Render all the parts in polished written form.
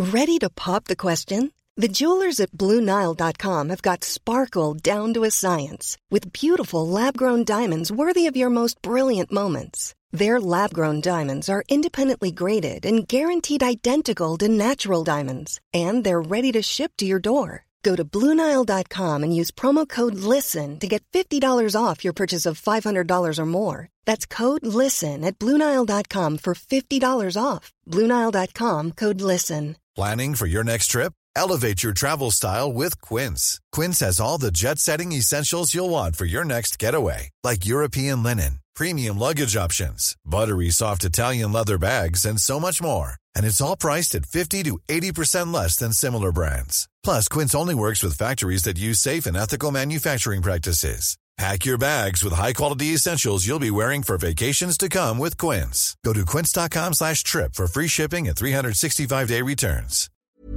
Ready to pop the question? The jewelers at BlueNile.com have got sparkle down to a science with beautiful lab-grown diamonds worthy of your most brilliant moments. Their lab-grown diamonds are independently graded and guaranteed identical to natural diamonds, and they're ready to ship to your door. Go to BlueNile.com and use promo code LISTEN to get $50 off your purchase of $500 or more. That's code LISTEN at BlueNile.com for $50 off. BlueNile.com, code LISTEN. Planning for your next trip? Elevate your travel style with Quince. Quince has all the jet-setting essentials you'll want for your next getaway, like European linen, premium luggage options, buttery soft Italian leather bags, and so much more. And it's all priced at 50 to 80% less than similar brands. Plus, Quince only works with factories that use safe and ethical manufacturing practices. Pack your bags with high-quality essentials you'll be wearing for vacations to come with Quince. Go to quince.com/trip for free shipping and 365-day returns.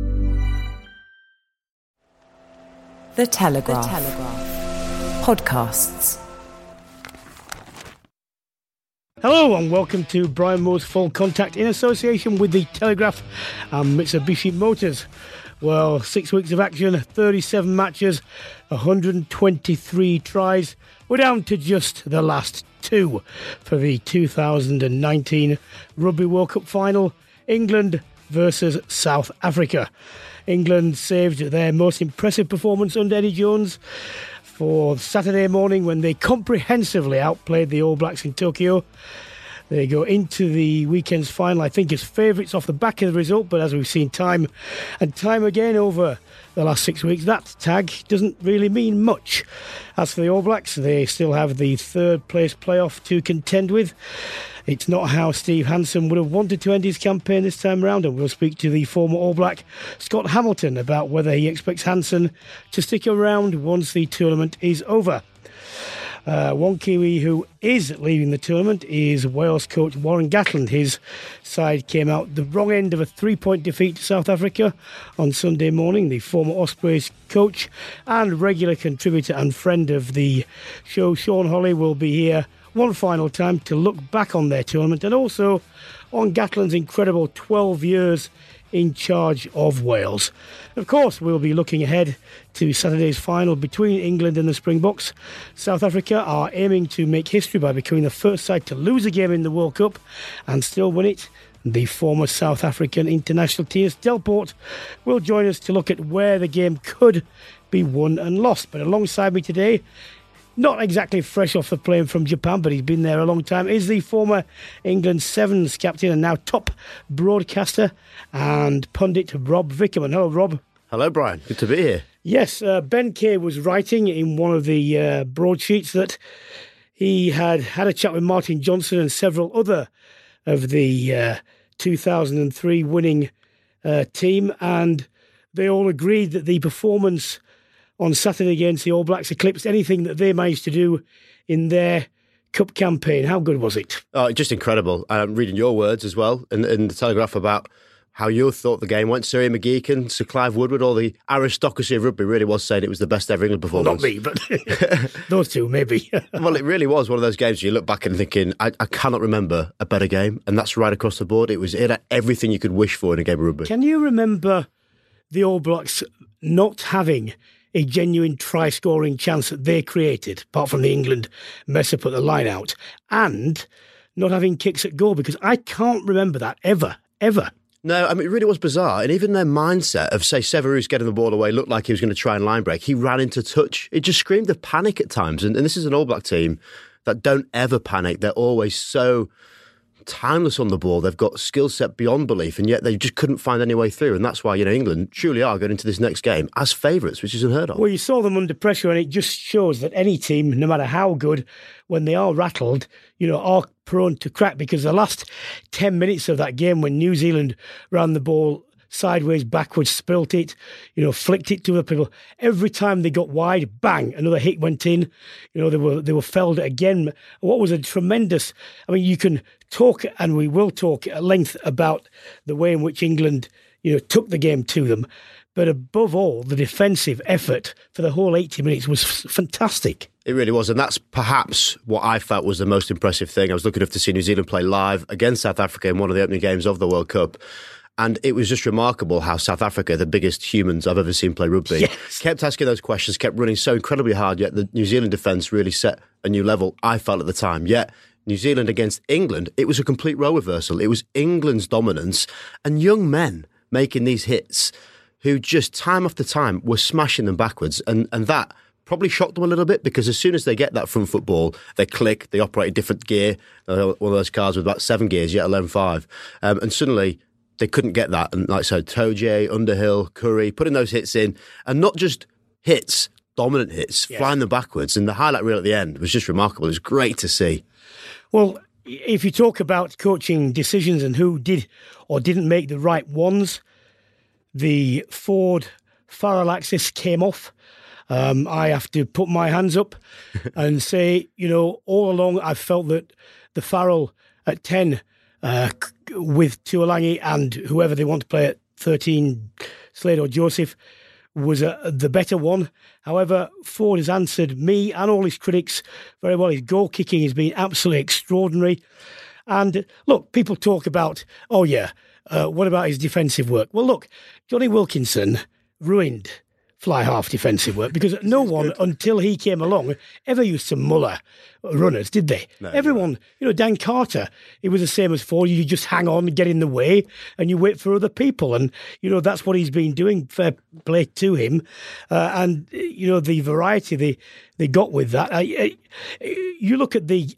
The Telegraph. Podcasts. Hello and welcome to Brian Moore's Full Contact in association with The Telegraph and Mitsubishi Motors. Well, 6 weeks of action, 37 matches, 123 tries. We're down to just the last two for the 2019 Rugby World Cup final, England versus South Africa. England saved their most impressive performance under Eddie Jones for Saturday morning when they comprehensively outplayed the All Blacks in Tokyo. They go into the weekend's final, I think, as favourites off the back of the result, but as we've seen time and time again over the last 6 weeks, that tag doesn't really mean much. As for the All Blacks, they still have the third place playoff to contend with. It's not how Steve Hansen would have wanted to end his campaign this time around, and we'll speak to the former All Black Scott Hamilton about whether he expects Hansen to stick around once the tournament is over. One Kiwi who is leaving the tournament is Wales coach Warren Gatland. His side came out the wrong end of a 3-point defeat to South Africa on Sunday morning. The former Ospreys coach and regular contributor and friend of the show, Sean Holley, will be here one final time to look back on their tournament and also on Gatland's incredible 12 years in charge of Wales. Of course, we'll be looking ahead to Saturday's final between England and the Springboks. South Africa are aiming to make history by becoming the first side to lose a game in the World Cup and still win it. The former South African international Tias Delport will join us to look at where the game could be won and lost. But alongside me today, not exactly fresh off the plane from Japan, but he's been there a long time, is the former England Sevens captain and now top broadcaster and pundit Rob Vickerman. Hello, Rob. Hello, Brian. Good to be here. Yes, Ben Kay was writing in one of the broadsheets that he had a chat with Martin Johnson and several other of the 2003 winning team, and they all agreed that the performance on Saturday against the All Blacks eclipsed anything that they managed to do in their cup campaign. How good was it? Oh, just incredible. I'm reading your words as well in the Telegraph about how you thought the game went. Sir Ian McGeechan, Sir Clive Woodward, all the aristocracy of rugby really was saying it was the best ever England performance. Well, not me, but those two, maybe. Well, it really was one of those games you look back and thinking, I cannot remember a better game, and that's right across the board. It had everything you could wish for in a game of rugby. Can you remember the All Blacks not having a genuine try-scoring chance that they created, apart from the England mess-up at the line-out, and not having kicks at goal? Because I can't remember that ever. No, I mean, it really was bizarre. And even their mindset of, say, Severus getting the ball away looked like he was going to try and line break. He ran into touch. It just screamed of panic at times. And this is an All Black team that don't ever panic. They're always so timeless on the ball. They've got skill set beyond belief, and yet they just couldn't find any way through. And that's why, England truly are going into this next game as favourites, which is unheard of. Well, you saw them under pressure, and it just shows that any team, no matter how good, when they are rattled, are prone to crack, because the last 10 minutes of that game when New Zealand ran the ball sideways, backwards, spilt it, flicked it to other people. Every time they got wide, bang, another hit went in. They were felled again. What was a tremendous... you can talk, and we will talk at length about the way in which England, took the game to them. But above all, the defensive effort for the whole 80 minutes was fantastic. It really was, and that's perhaps what I felt was the most impressive thing. I was lucky enough to see New Zealand play live against South Africa in one of the opening games of the World Cup. And it was just remarkable how South Africa, the biggest humans I've ever seen play rugby, kept asking those questions, kept running so incredibly hard, yet the New Zealand defence really set a new level, I felt at the time. Yet New Zealand against England, it was a complete role reversal. It was England's dominance and young men making these hits who just time after time were smashing them backwards. And that probably shocked them a little bit, because as soon as they get that front football, they click, they operate in different gear. One of those cars with about 7 gears, yet alone 5. And suddenly they couldn't get that. And like I said, Toje, Underhill, Curry, putting those hits in, and not just hits, dominant hits, flying them backwards. And the highlight reel at the end was just remarkable. It was great to see. Well, if you talk about coaching decisions and who did or didn't make the right ones, the Ford-Farrell axis came off. I have to put my hands up and say, all along I've felt that the Farrell at 10 with Tuolangi and whoever they want to play at 13, Slade or Joseph, was the better one. However, Ford has answered me and all his critics very well. His goal kicking has been absolutely extraordinary. And look, people talk about, what about his defensive work? Well, look, Johnny Wilkinson ruined fly half defensive work, because no one until he came along ever used to muller runners, did they? No, everyone, Dan Carter, it was the same as Ford. You just hang on, get in the way, and you wait for other people. And, that's what he's been doing. Fair play to him. And, the variety they got with that. You look at the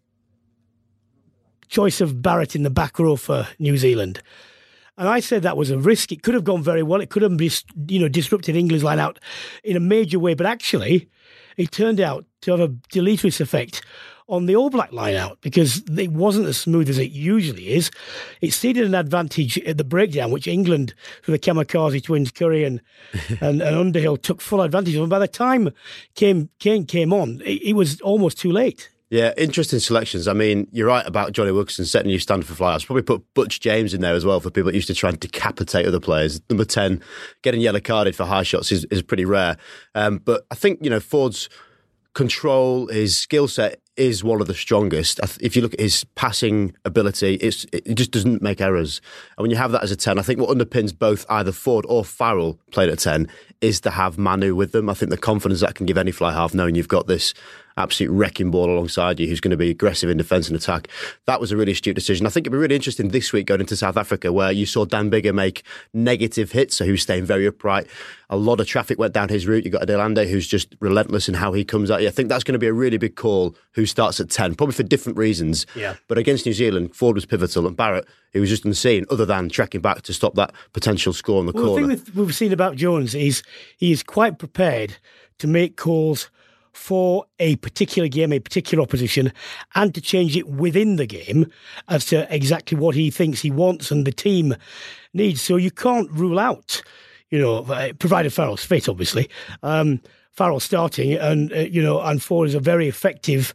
choice of Barrett in the back row for New Zealand. And I said that was a risk. It could have gone very well. It could have disrupted England's line out in a major way. But actually, it turned out to have a deleterious effect on the All Black line out, because it wasn't as smooth as it usually is. It ceded an advantage at the breakdown, which England, for the Kamikaze twins, Curry and Underhill, took full advantage of. And by the time Kane came on, it was almost too late. Yeah, interesting selections. I mean, you're right about Johnny Wilkinson setting a new standard for fly-offs. Probably put Butch James in there as well for people that used to try and decapitate other players. Number 10, getting yellow carded for high shots is pretty rare. But I think, Ford's control, his skill set is one of the strongest. If you look at his passing ability, it just doesn't make errors. And when you have that as a 10, I think what underpins both either Ford or Farrell playing at 10 is to have Manu with them. I think the confidence that can give any fly half, knowing you've got this absolute wrecking ball alongside you who's going to be aggressive in defence and attack. That was a really astute decision. I think it'd be really interesting this week going into South Africa, where you saw Dan Biggar make negative hits, so he was staying very upright. A lot of traffic went down his route. You've got Adelande, who's just relentless in how he comes at you. I think that's going to be a really big call, who starts at 10, probably for different reasons. Yeah. But against New Zealand, Ford was pivotal, and Barrett, he was just unseen, other than trekking back to stop that potential score in the corner. The thing we've seen about Jones is he is quite prepared to make calls for a particular game, a particular opposition, and to change it within the game as to exactly what he thinks he wants and the team needs. So you can't rule out, provided Farrell's fit, obviously, Farrell starting, and Ford is a very effective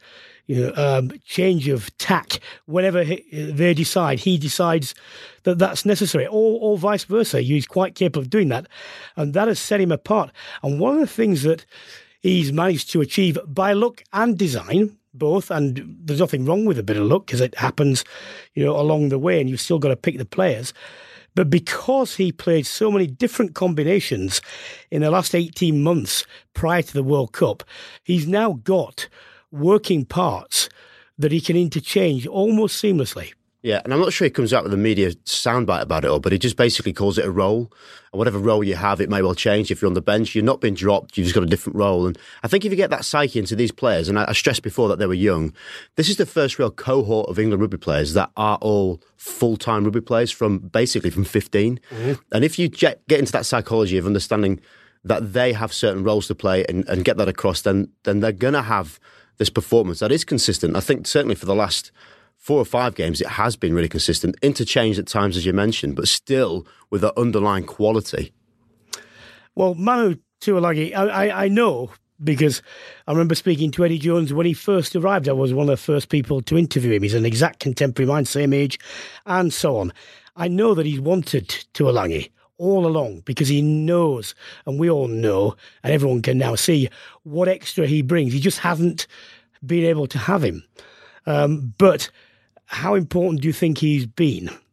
change of tack whenever he decides that that's necessary, or vice versa. He's quite capable of doing that, and that has set him apart. And one of the things that he's managed to achieve by luck and design, both, and there's nothing wrong with a bit of luck because it happens, along the way, and you've still got to pick the players. But because he played so many different combinations in the last 18 months prior to the World Cup, he's now got working parts that he can interchange almost seamlessly. Yeah, and I'm not sure he comes out with a media soundbite about it all, but he just basically calls it a role. And whatever role you have, it may well change. If you're on the bench, you're not being dropped, you've just got a different role. And I think if you get that psyche into these players, and I stressed before that they were young, this is the first real cohort of England rugby players that are all full-time rugby players from 15. Mm-hmm. And if you get into that psychology of understanding that they have certain roles to play and get that across, then they're going to have this performance that is consistent. I think certainly for the last 4 or 5 games, it has been really consistent. Interchanged at times, as you mentioned, but still with that underlying quality. Well, Manu Tuolangi, I know, because I remember speaking to Eddie Jones when he first arrived. I was one of the first people to interview him. He's an exact contemporary mine, same age, and so on. I know that he's wanted Tuolangi all along, because he knows, and we all know, and everyone can now see what extra he brings. He just hasn't been able to have him. But how important do you think he's been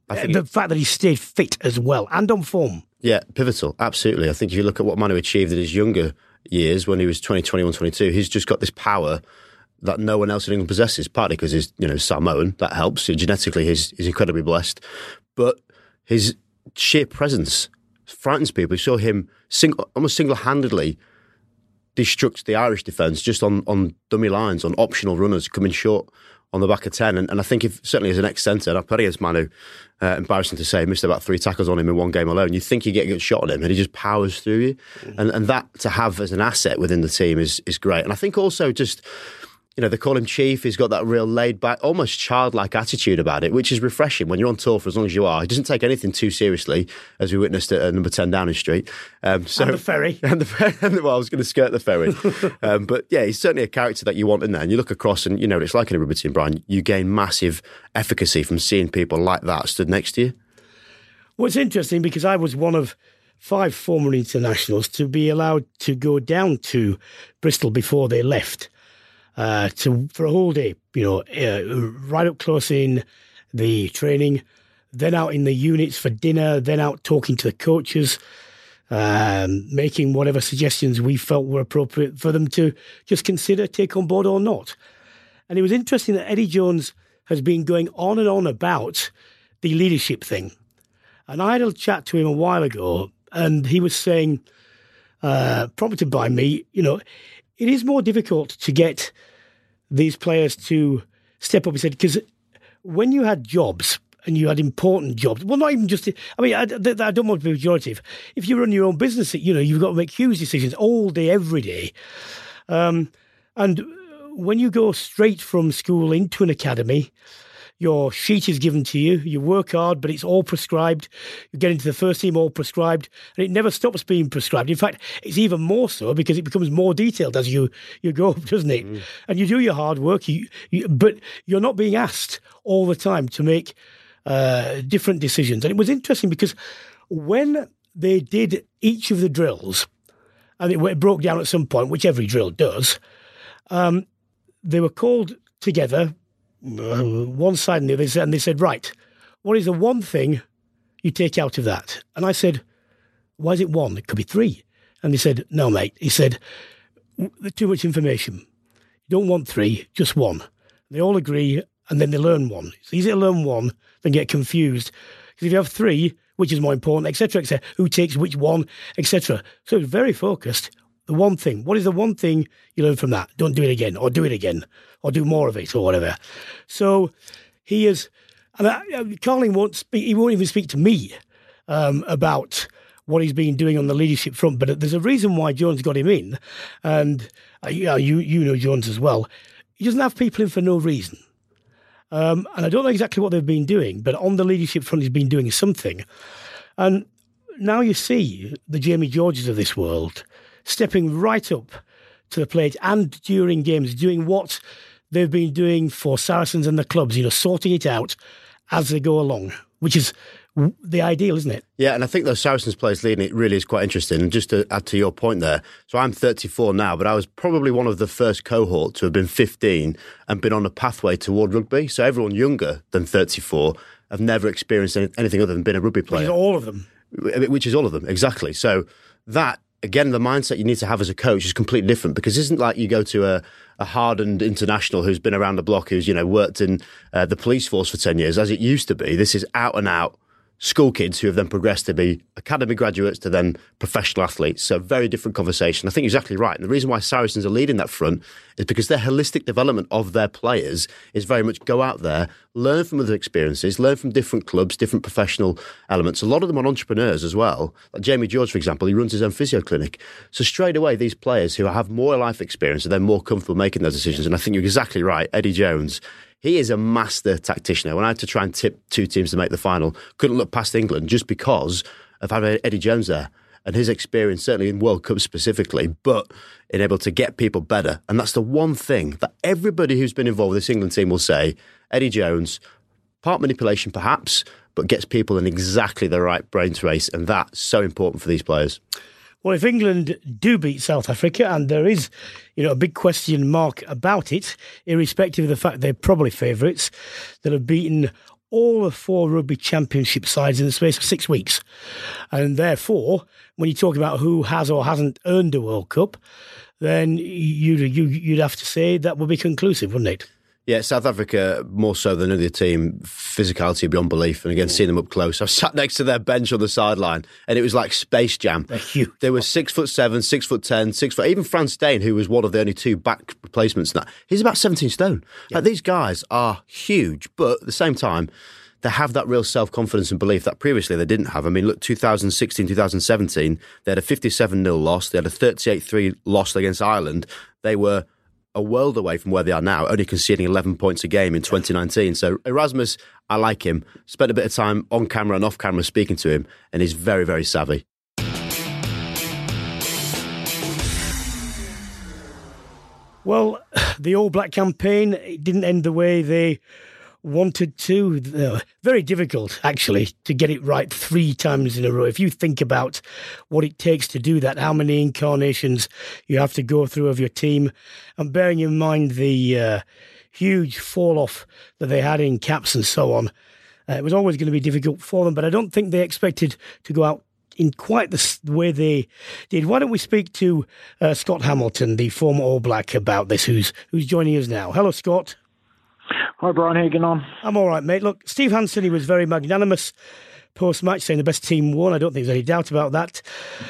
The fact that he stayed fit as well and on form. Yeah, pivotal, absolutely. I think if you look at what Manu achieved in his younger years when he was 20, 21, 22, he's just got this power that no one else in England possesses, partly because he's Samoan, that helps. Genetically, he's incredibly blessed. But his sheer presence frightens people. You saw him almost single-handedly destruct the Irish defence just on dummy lines, on optional runners coming short on the back of 10. And I think certainly as an ex-centre, and I've played against Manu, embarrassing to say, missed about 3 tackles on him in one game alone. You think you get a good shot on him and he just powers through you. And that to have as an asset within the team is great. And I think also just, they call him Chief. He's got that real laid-back, almost childlike attitude about it, which is refreshing when you're on tour for as long as you are. He doesn't take anything too seriously, as we witnessed at number 10 Downing Street. And the ferry. Well, I was going to skirt the ferry. But yeah, he's certainly a character that you want in there. And you look across and, it's like in a rugby team, Brian, you gain massive efficacy from seeing people like that stood next to you. Well, it's interesting because I was one of 5 former internationals to be allowed to go down to Bristol before they left. For a whole day, right up close in the training, then out in the units for dinner, then out talking to the coaches, making whatever suggestions we felt were appropriate for them to just consider, take on board or not. And it was interesting that Eddie Jones has been going on and on about the leadership thing. And I had a chat to him a while ago, and he was saying, prompted by me, it is more difficult to get these players to step up. He said, because when you had jobs and you had important jobs, well, not even just, I don't want to be pejorative. If you run your own business, you've got to make huge decisions all day, every day. And when you go straight from school into an academy, your sheet is given to you, you work hard, but it's all prescribed. You get into the first team, all prescribed, and it never stops being prescribed. In fact, it's even more so because it becomes more detailed as you go up, doesn't it? Mm. And you do your hard work, but you're not being asked all the time to make different decisions. And it was interesting because when they did each of the drills, and it broke down at some point, which every drill does, they were called together, one side and the other, and they said, right, what is the one thing you take out of that? And I said, why is it 1? It could be 3. And they said, no, mate. He said, too much information. You don't want 3, just 1. They all agree, and then they learn 1. It's easier to learn 1 than get confused. Because if you have 3, which is more important, etc., who takes which one, etc. So it's very focused. The one thing. What is the one thing you learn from that? Don't do it again, or do it again, or do more of it, or whatever. So he is, and Carling won't speak. He won't even speak to me about what he's been doing on the leadership front. But there's a reason why Jones got him in, and you know Jones as well. He doesn't have people in for no reason. And I don't know exactly what they've been doing, but on the leadership front, he's been doing something. And now you see the Jamie Georges of this world stepping right up to the plate and during games, doing what they've been doing for Saracens and the clubs, sorting it out as they go along, which is the ideal, isn't it? Yeah, and I think those Saracens players leading it really is quite interesting. And just to add to your point there, so I'm 34 now, but I was probably one of the first cohort to have been 15 and been on a pathway toward rugby. So everyone younger than 34 have never experienced anything other than being a rugby player. Which is all of them. Which is all of them, exactly. So that, again, the mindset you need to have as a coach is completely different, because it isn't like you go to a hardened international who's been around the block, who's worked in the police force for 10 years, as it used to be. This is out and out school kids who have then progressed to be academy graduates to then professional athletes. So very different conversation. I think you're exactly right. And the reason why Saracens are leading that front is because their holistic development of their players is very much go out there, learn from other experiences, learn from different clubs, different professional elements. A lot of them are entrepreneurs as well. Like Jamie George, for example, he runs his own physio clinic. So straight away, these players who have more life experience are then more comfortable making those decisions. And I think you're exactly right. Eddie Jones, he is a master tactician. When I had to try and tip 2 teams to make the final, couldn't look past England just because of having Eddie Jones there and his experience, certainly in World Cup specifically, but in able to get people better. And that's the one thing that everybody who's been involved with this England team will say, Eddie Jones, part manipulation perhaps, but gets people in exactly the right brain trace, and that's so important for these players. Well, if England do beat South Africa, and there is, a big question mark about it, irrespective of the fact they're probably favourites, they'll have beaten all of 4 rugby championship sides in the space of 6 weeks. And therefore, when you talk about who has or hasn't earned a World Cup, then you'd have to say that would be conclusive, wouldn't it? Yeah, South Africa, more so than any other team, physicality beyond belief. And again, seeing them up close. I sat next to their bench on the sideline and it was like Space Jam. They're huge. They were 6'7", 6'10", 6 foot. Even Frans Steyn, who was one of the only 2 back replacements, he's about 17 stone. Yeah. Like, these guys are huge, but at the same time, they have that real self-confidence and belief that previously they didn't have. I mean, look, 2016, 2017, they had a 57-0 loss. They had a 38-3 loss against Ireland. They were a world away from where they are now, only conceding 11 points a game in 2019. So Erasmus, I like him. Spent a bit of time on camera and off camera speaking to him, and he's very, very savvy. Well, the All Black campaign, it didn't end the way they wanted to. Very difficult, actually, to get it right 3 times in a row. If you think about what it takes to do that, how many incarnations you have to go through of your team, and bearing in mind the huge fall-off that they had in caps and so on, it was always going to be difficult for them, but I don't think they expected to go out in quite the way they did. Why don't we speak to Scott Hamilton, the former All Black, about this, who's joining us now. Hello, Scott. Hi, Brian. How you getting on? I'm all right, mate. Look, Steve Hansen, he was very magnanimous post-match, saying the best team won. I don't think there's any doubt about that.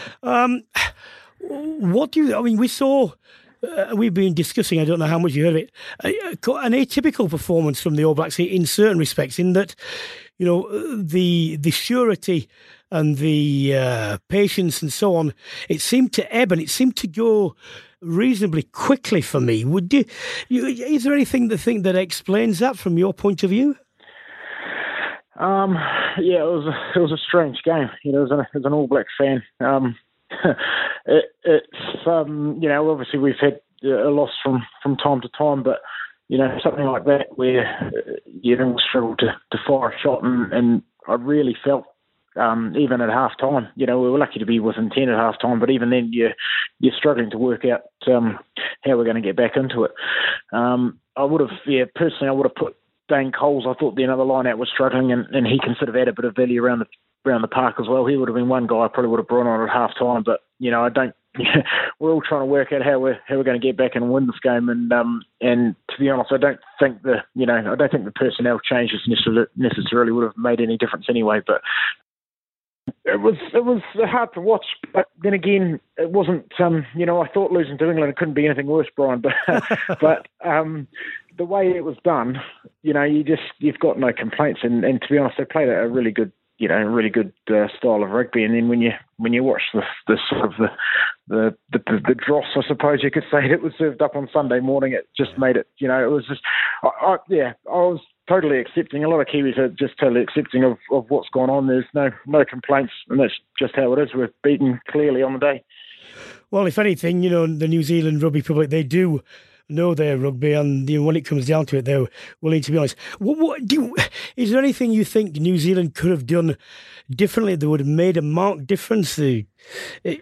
We saw, we've been discussing, I don't know how much you heard of it, an atypical performance from the All Blacks in certain respects, in that, you know, the surety and the patience and so on, it seemed to ebb and it seemed to go reasonably quickly for me. Is there anything that explains that from your point of view? Yeah, it was a strange game. You know, as an All Black fan, obviously we've had a loss from time to time, but you know, something like that where you don't struggle to fire a shot, and I really felt. Even at half time, you know, we were lucky to be within 10 at half time, but even then you're struggling to work out how we're going to get back into it. I would have put Dane Coles. I thought the other line out was struggling, and he can sort of add a bit of value around the park as well. He would have been one guy I probably would have brought on at half time, but you know, we're all trying to work out how we're going to get back and win this game, and to be honest, I don't think the personnel changes necessarily would have made any difference anyway, but. It was hard to watch, but then again, it wasn't. I thought losing to England, it couldn't be anything worse, Brian. But the way it was done, you know, you've got no complaints. And to be honest, they played a really good, style of rugby. And then when you watch the sort of the dross, I suppose you could say, that was served up on Sunday morning, it just made it. You know, it was just, I was totally accepting. A lot of Kiwis are just totally accepting of what's gone on. There's no complaints, and that's just how it is. We're beaten clearly on the day. Well, if anything, you know, the New Zealand rugby public, they do know their rugby, and when it comes down to it, they're willing to be honest. Is there anything you think New Zealand could have done differently that would have made a marked difference? It's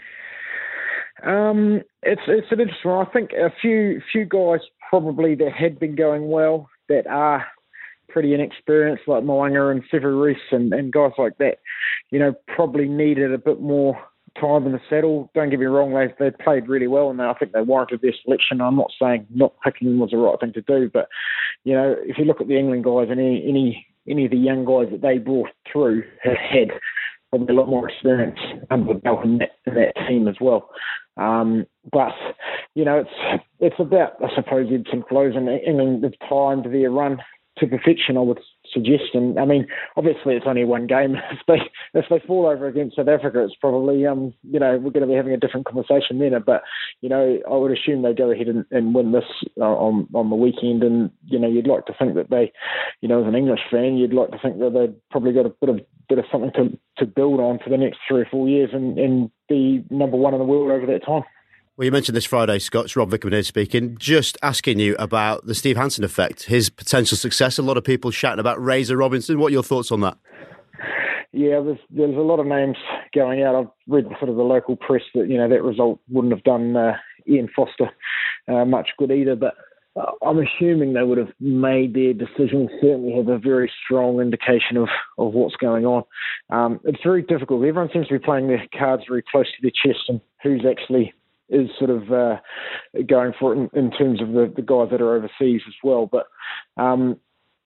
an interesting one. I think a few guys probably that had been going well that are pretty inexperienced, like Moanga and Sevu Reece and guys like that, you know, probably needed a bit more time in the saddle. Don't get me wrong, they played really well, and I think they warranted their selection. I'm not saying not picking them was the right thing to do, but you know, if you look at the England guys and any of the young guys that they brought through have had probably a lot more experience under the belt in that team as well. But you know, it's about, I suppose, ebbs and flows, and England have timed their run to perfection, I would suggest. And I mean, obviously it's only one game. If they fall over against South Africa, it's probably, we're going to be having a different conversation then. But, you know, I would assume they go ahead and win this on the weekend. And, you know, you'd like to think that they, you know, as an English fan, you'd like to think that they've probably got a bit of something to build on for the next 3 or 4 years and be number one in the world over that time. Well, you mentioned this Friday, Scott. It's Rob Vickerman here speaking. Just asking you about the Steve Hansen effect, his potential success. A lot of people shouting about Razor Robinson. What are your thoughts on that? Yeah, there's a lot of names going out. I've read sort of the local press that, you know, that result wouldn't have done Ian Foster much good either. But I'm assuming they would have made their decision, certainly have a very strong indication of what's going on. It's very difficult. Everyone seems to be playing their cards very close to their chest and who's actually is sort of going for it in terms of the guys that are overseas as well. But I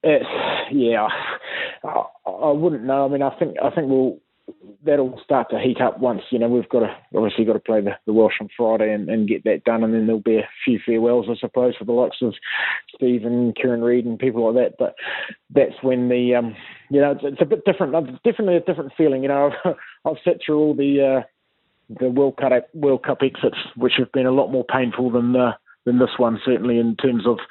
wouldn't know. I mean, I think that'll start to heat up once, we've obviously got to play the Welsh on Friday and get that done, and then there'll be a few farewells, I suppose, for the likes of Steve and Kieran Reid and people like that. But that's when it's a bit different. It's definitely a different feeling. I've sat through all the World Cup exits, which have been a lot more painful than this one, certainly in terms of,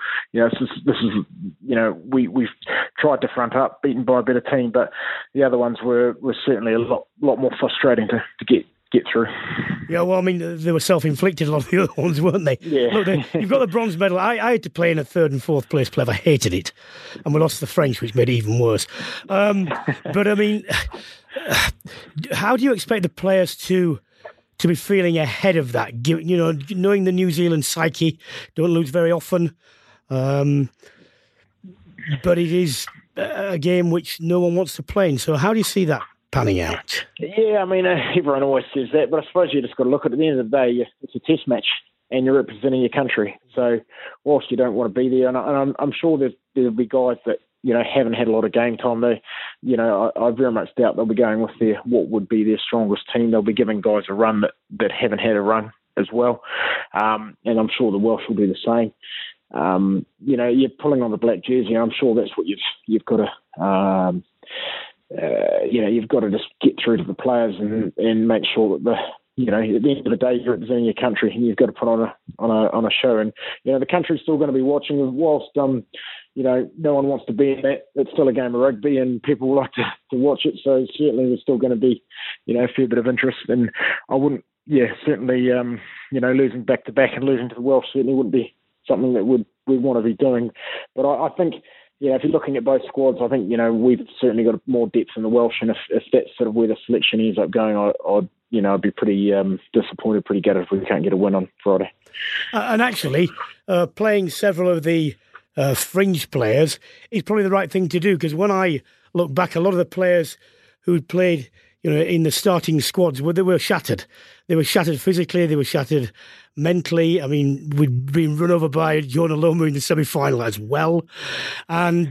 we've tried to front up, beaten by a better team, but the other ones were certainly a lot more frustrating to get through. Yeah, well, I mean, they were self-inflicted, a lot of the other ones, weren't they? Yeah. Look, you've got the bronze medal. I had to play in a third and fourth place play. I hated it. And we lost the French, which made it even worse. But, I mean, how do you expect the players to be feeling ahead of that, knowing the New Zealand psyche, don't lose very often. But it is a game which no one wants to play in. So how do you see that panning out? Yeah, I mean, everyone always says that, but I suppose you just got to look at it. At the end of the day, it's a test match and you're representing your country. So whilst you don't want to be there, and I'm sure there'll be guys that, haven't had a lot of game time. I very much doubt they'll be going with what would be their strongest team. They'll be giving guys a run that haven't had a run as well. And I'm sure the Welsh will do the same. You're pulling on the black jersey. I'm sure that's what you've got to, you've got to just get through to the players and make sure that at the end of the day, you're representing your country and you've got to put on a show. And, the country's still going to be watching whilst, no one wants to be in that. It's still a game of rugby and people like to watch it. So certainly there's still going to be, a fair bit of interest. And I wouldn't, certainly, losing back to back and losing to the Welsh certainly wouldn't be something that we'd want to be doing. But I think, if you're looking at both squads, I think, we've certainly got more depth in the Welsh. And if that's sort of where the selection ends up going, I'd be pretty disappointed, pretty gutted if we can't get a win on Friday. And actually, playing several of the fringe players is probably the right thing to do, because when I look back, a lot of the players who played, in the starting squads, they were shattered. They were shattered physically. They were shattered mentally. I mean, we'd been run over by Jonah Lomu in the semi-final as well. And,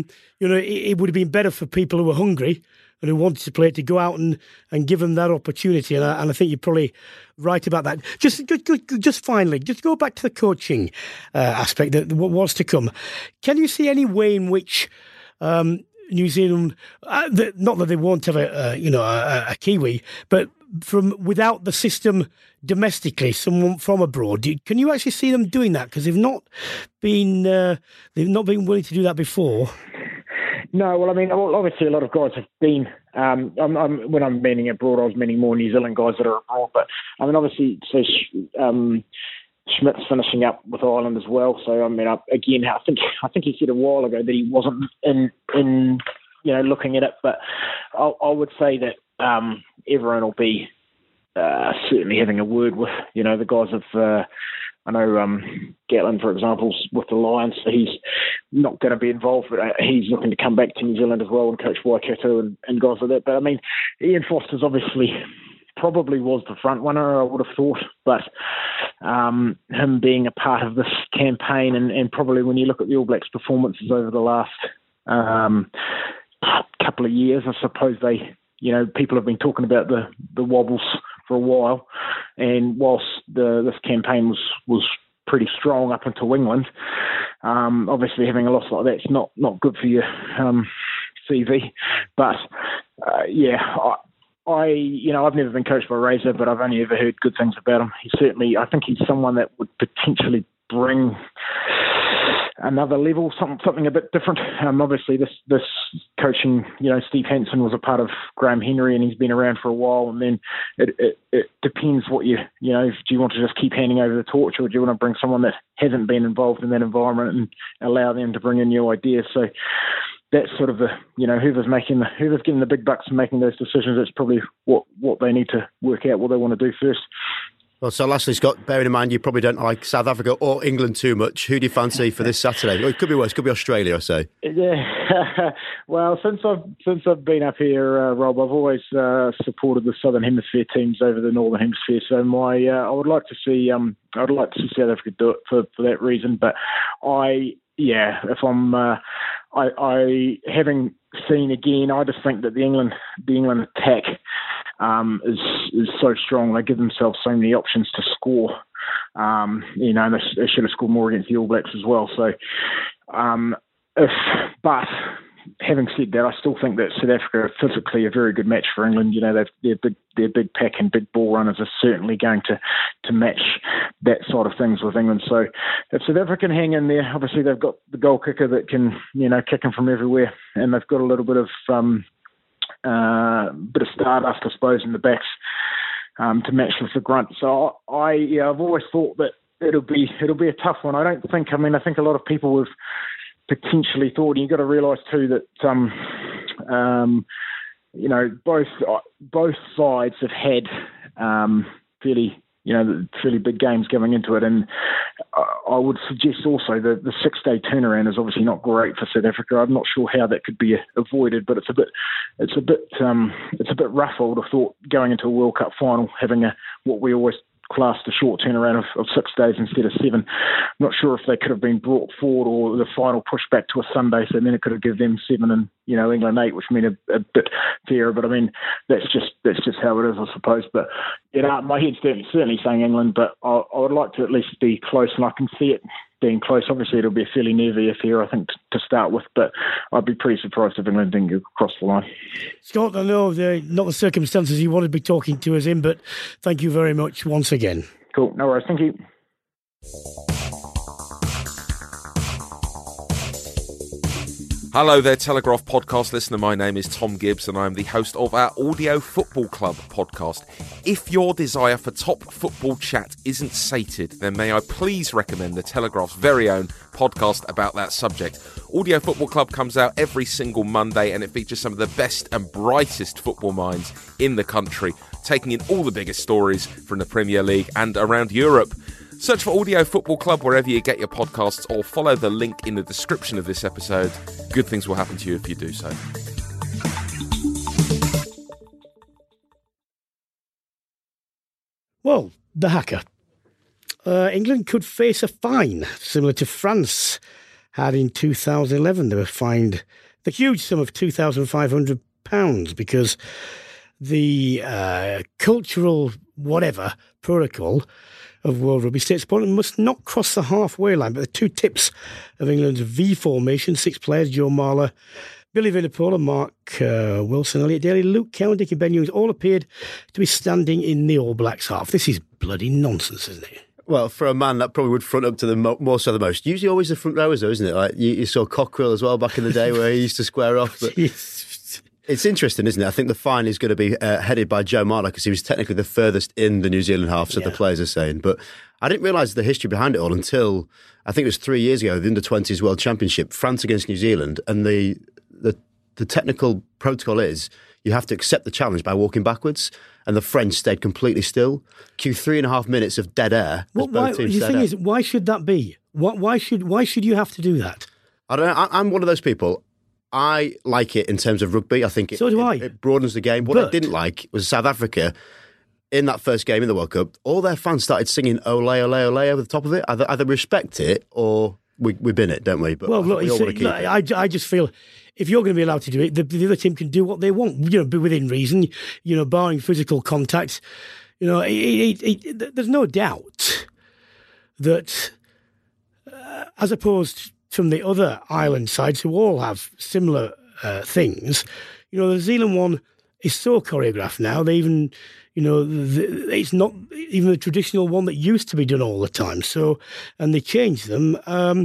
it would have been better for people who were hungry and who wanted to play to go out and give them that opportunity. And I think you're probably right about that. Just finally, just go back to the coaching aspect, what was to come. Can you see any way in which New Zealand, not that they won't have a Kiwi, but from without the system domestically, someone from abroad, can you actually see them doing that? Because they've not been willing to do that before. No, well, I mean, obviously a lot of guys have been, when I'm meaning abroad, I was meaning more New Zealand guys that are abroad, but I mean, obviously, so Schmidt's finishing up with Ireland as well. So, I mean, again, I think he said a while ago that he wasn't in looking at it, but I would say that everyone will be certainly having a word with, the guys of, I know Gatlin, for example, with the Lions, so he's not going to be involved, but he's looking to come back to New Zealand as well and coach Waikato and guys like that. But, I mean, Ian Foster's obviously probably was the front runner, I would have thought, but him being a part of this campaign and probably when you look at the All Blacks' performances over the last couple of years, I suppose people have been talking about the wobbles for a while, and whilst this campaign was pretty strong up until England, obviously having a loss like that's not good for your CV. But I've never been coached by Razor, but I've only ever heard good things about him. I think he's someone that would potentially bring another level, something a bit different. Obviously, this coaching, Steve Hansen was a part of Graham Henry, and he's been around for a while. And then it depends what do you want to just keep handing over the torch, or do you want to bring someone that hasn't been involved in that environment and allow them to bring in new ideas? So that's sort of whoever's getting the big bucks and making those decisions. That's probably what they need to work out what they want to do first. Well, so lastly, Scott, bearing in mind you probably don't like South Africa or England too much, who do you fancy for this Saturday? Well, it could be worse. It could be Australia, I say. Yeah. Well, since I've been up here, Rob, I've always supported the Southern Hemisphere teams over the Northern Hemisphere. So I would like to see South Africa do it for that reason. But if I'm I having seen again, I just think that the England attack is so strong. They give themselves so many options to score. They should have scored more against the All Blacks as well. So, but having said that, I still think that South Africa are physically a very good match for England. Their big pack and big ball runners are certainly going to match that side of things with England. So if South Africa can hang in there, obviously they've got the goal kicker that can, kick them from everywhere, and they've got a little bit of stardust, I suppose, in the backs to match with the grunt. So I've always thought that it'll be a tough one. I think a lot of people have potentially thought, and you've got to realise too that both sides have had fairly big games going into it, and I would suggest also that the 6-day turnaround is obviously not great for South Africa. I'm not sure how that could be avoided, but it's a bit rough. I would have thought going into a World Cup final, having what we always classed a short turnaround of 6 days instead of 7. I'm not sure if they could have been brought forward or the final pushed back to a Sunday, so then it could have given them 7 and England 8, which meant a bit fairer. But I mean, that's just how it is, I suppose. But my head's certainly saying England, but I would like to at least be close, and I can see it being close. Obviously, it'll be a fairly nervy affair, I think, to start with, but I'd be pretty surprised if England didn't get across the line. Scott, I know not the circumstances you wanted to be talking to us in, but thank you very much once again. Cool, no worries, thank you. Hello there, Telegraph podcast listener. My name is Tom Gibbs and I'm the host of our Audio Football Club podcast. If your desire for top football chat isn't sated, then may I please recommend the Telegraph's very own podcast about that subject. Audio Football Club comes out every single Monday and it features some of the best and brightest football minds in the country, taking in all the biggest stories from the Premier League and around Europe. Search for Audio Football Club wherever you get your podcasts or follow the link in the description of this episode. Good things will happen to you if you do so. Well, the hacker. England could face a fine similar to France had in 2011. They were fined the huge sum of £2,500 because the cultural whatever protocol of World Rugby State's opponent must not cross the halfway line. But the two tips of England's V formation, 6 players, Joe Marler, Billy Vunipola, Mark Wilson, Elliot Daly, Luke Cowan, Dickie Ben Hughes, all appeared to be standing in the All Blacks half. This is bloody nonsense, isn't it? Well, for a man, that probably would front up to the more so the most. Usually always the front rowers, though, isn't it? Like you saw Cockrell as well back in the day where he used to square off. But it's interesting, isn't it? I think the fine is going to be headed by Joe Marler because he was technically the furthest in the New Zealand half, so the players are saying. But I didn't realise the history behind it all until, I think it was 3 years ago, the Under-20s World Championship, France against New Zealand, and the technical protocol is you have to accept the challenge by walking backwards, and the French stayed completely still. Cue 3.5 minutes of dead air. The thing is, why should that be? Why should you have to do that? I don't know. I'm one of those people. I like it in terms of rugby. I think it broadens the game. What I didn't like was South Africa, in that first game in the World Cup, all their fans started singing Ole, Ole, Ole over the top of it. Either respect it or we bin it, don't we? But I just feel if you're going to be allowed to do it, the other team can do what they want, within reason, barring physical contact. There's no doubt that as opposed from the other island sides who all have similar things, the New Zealand one is so choreographed now. They even, it's not even the traditional one that used to be done all the time. So, and they changed them.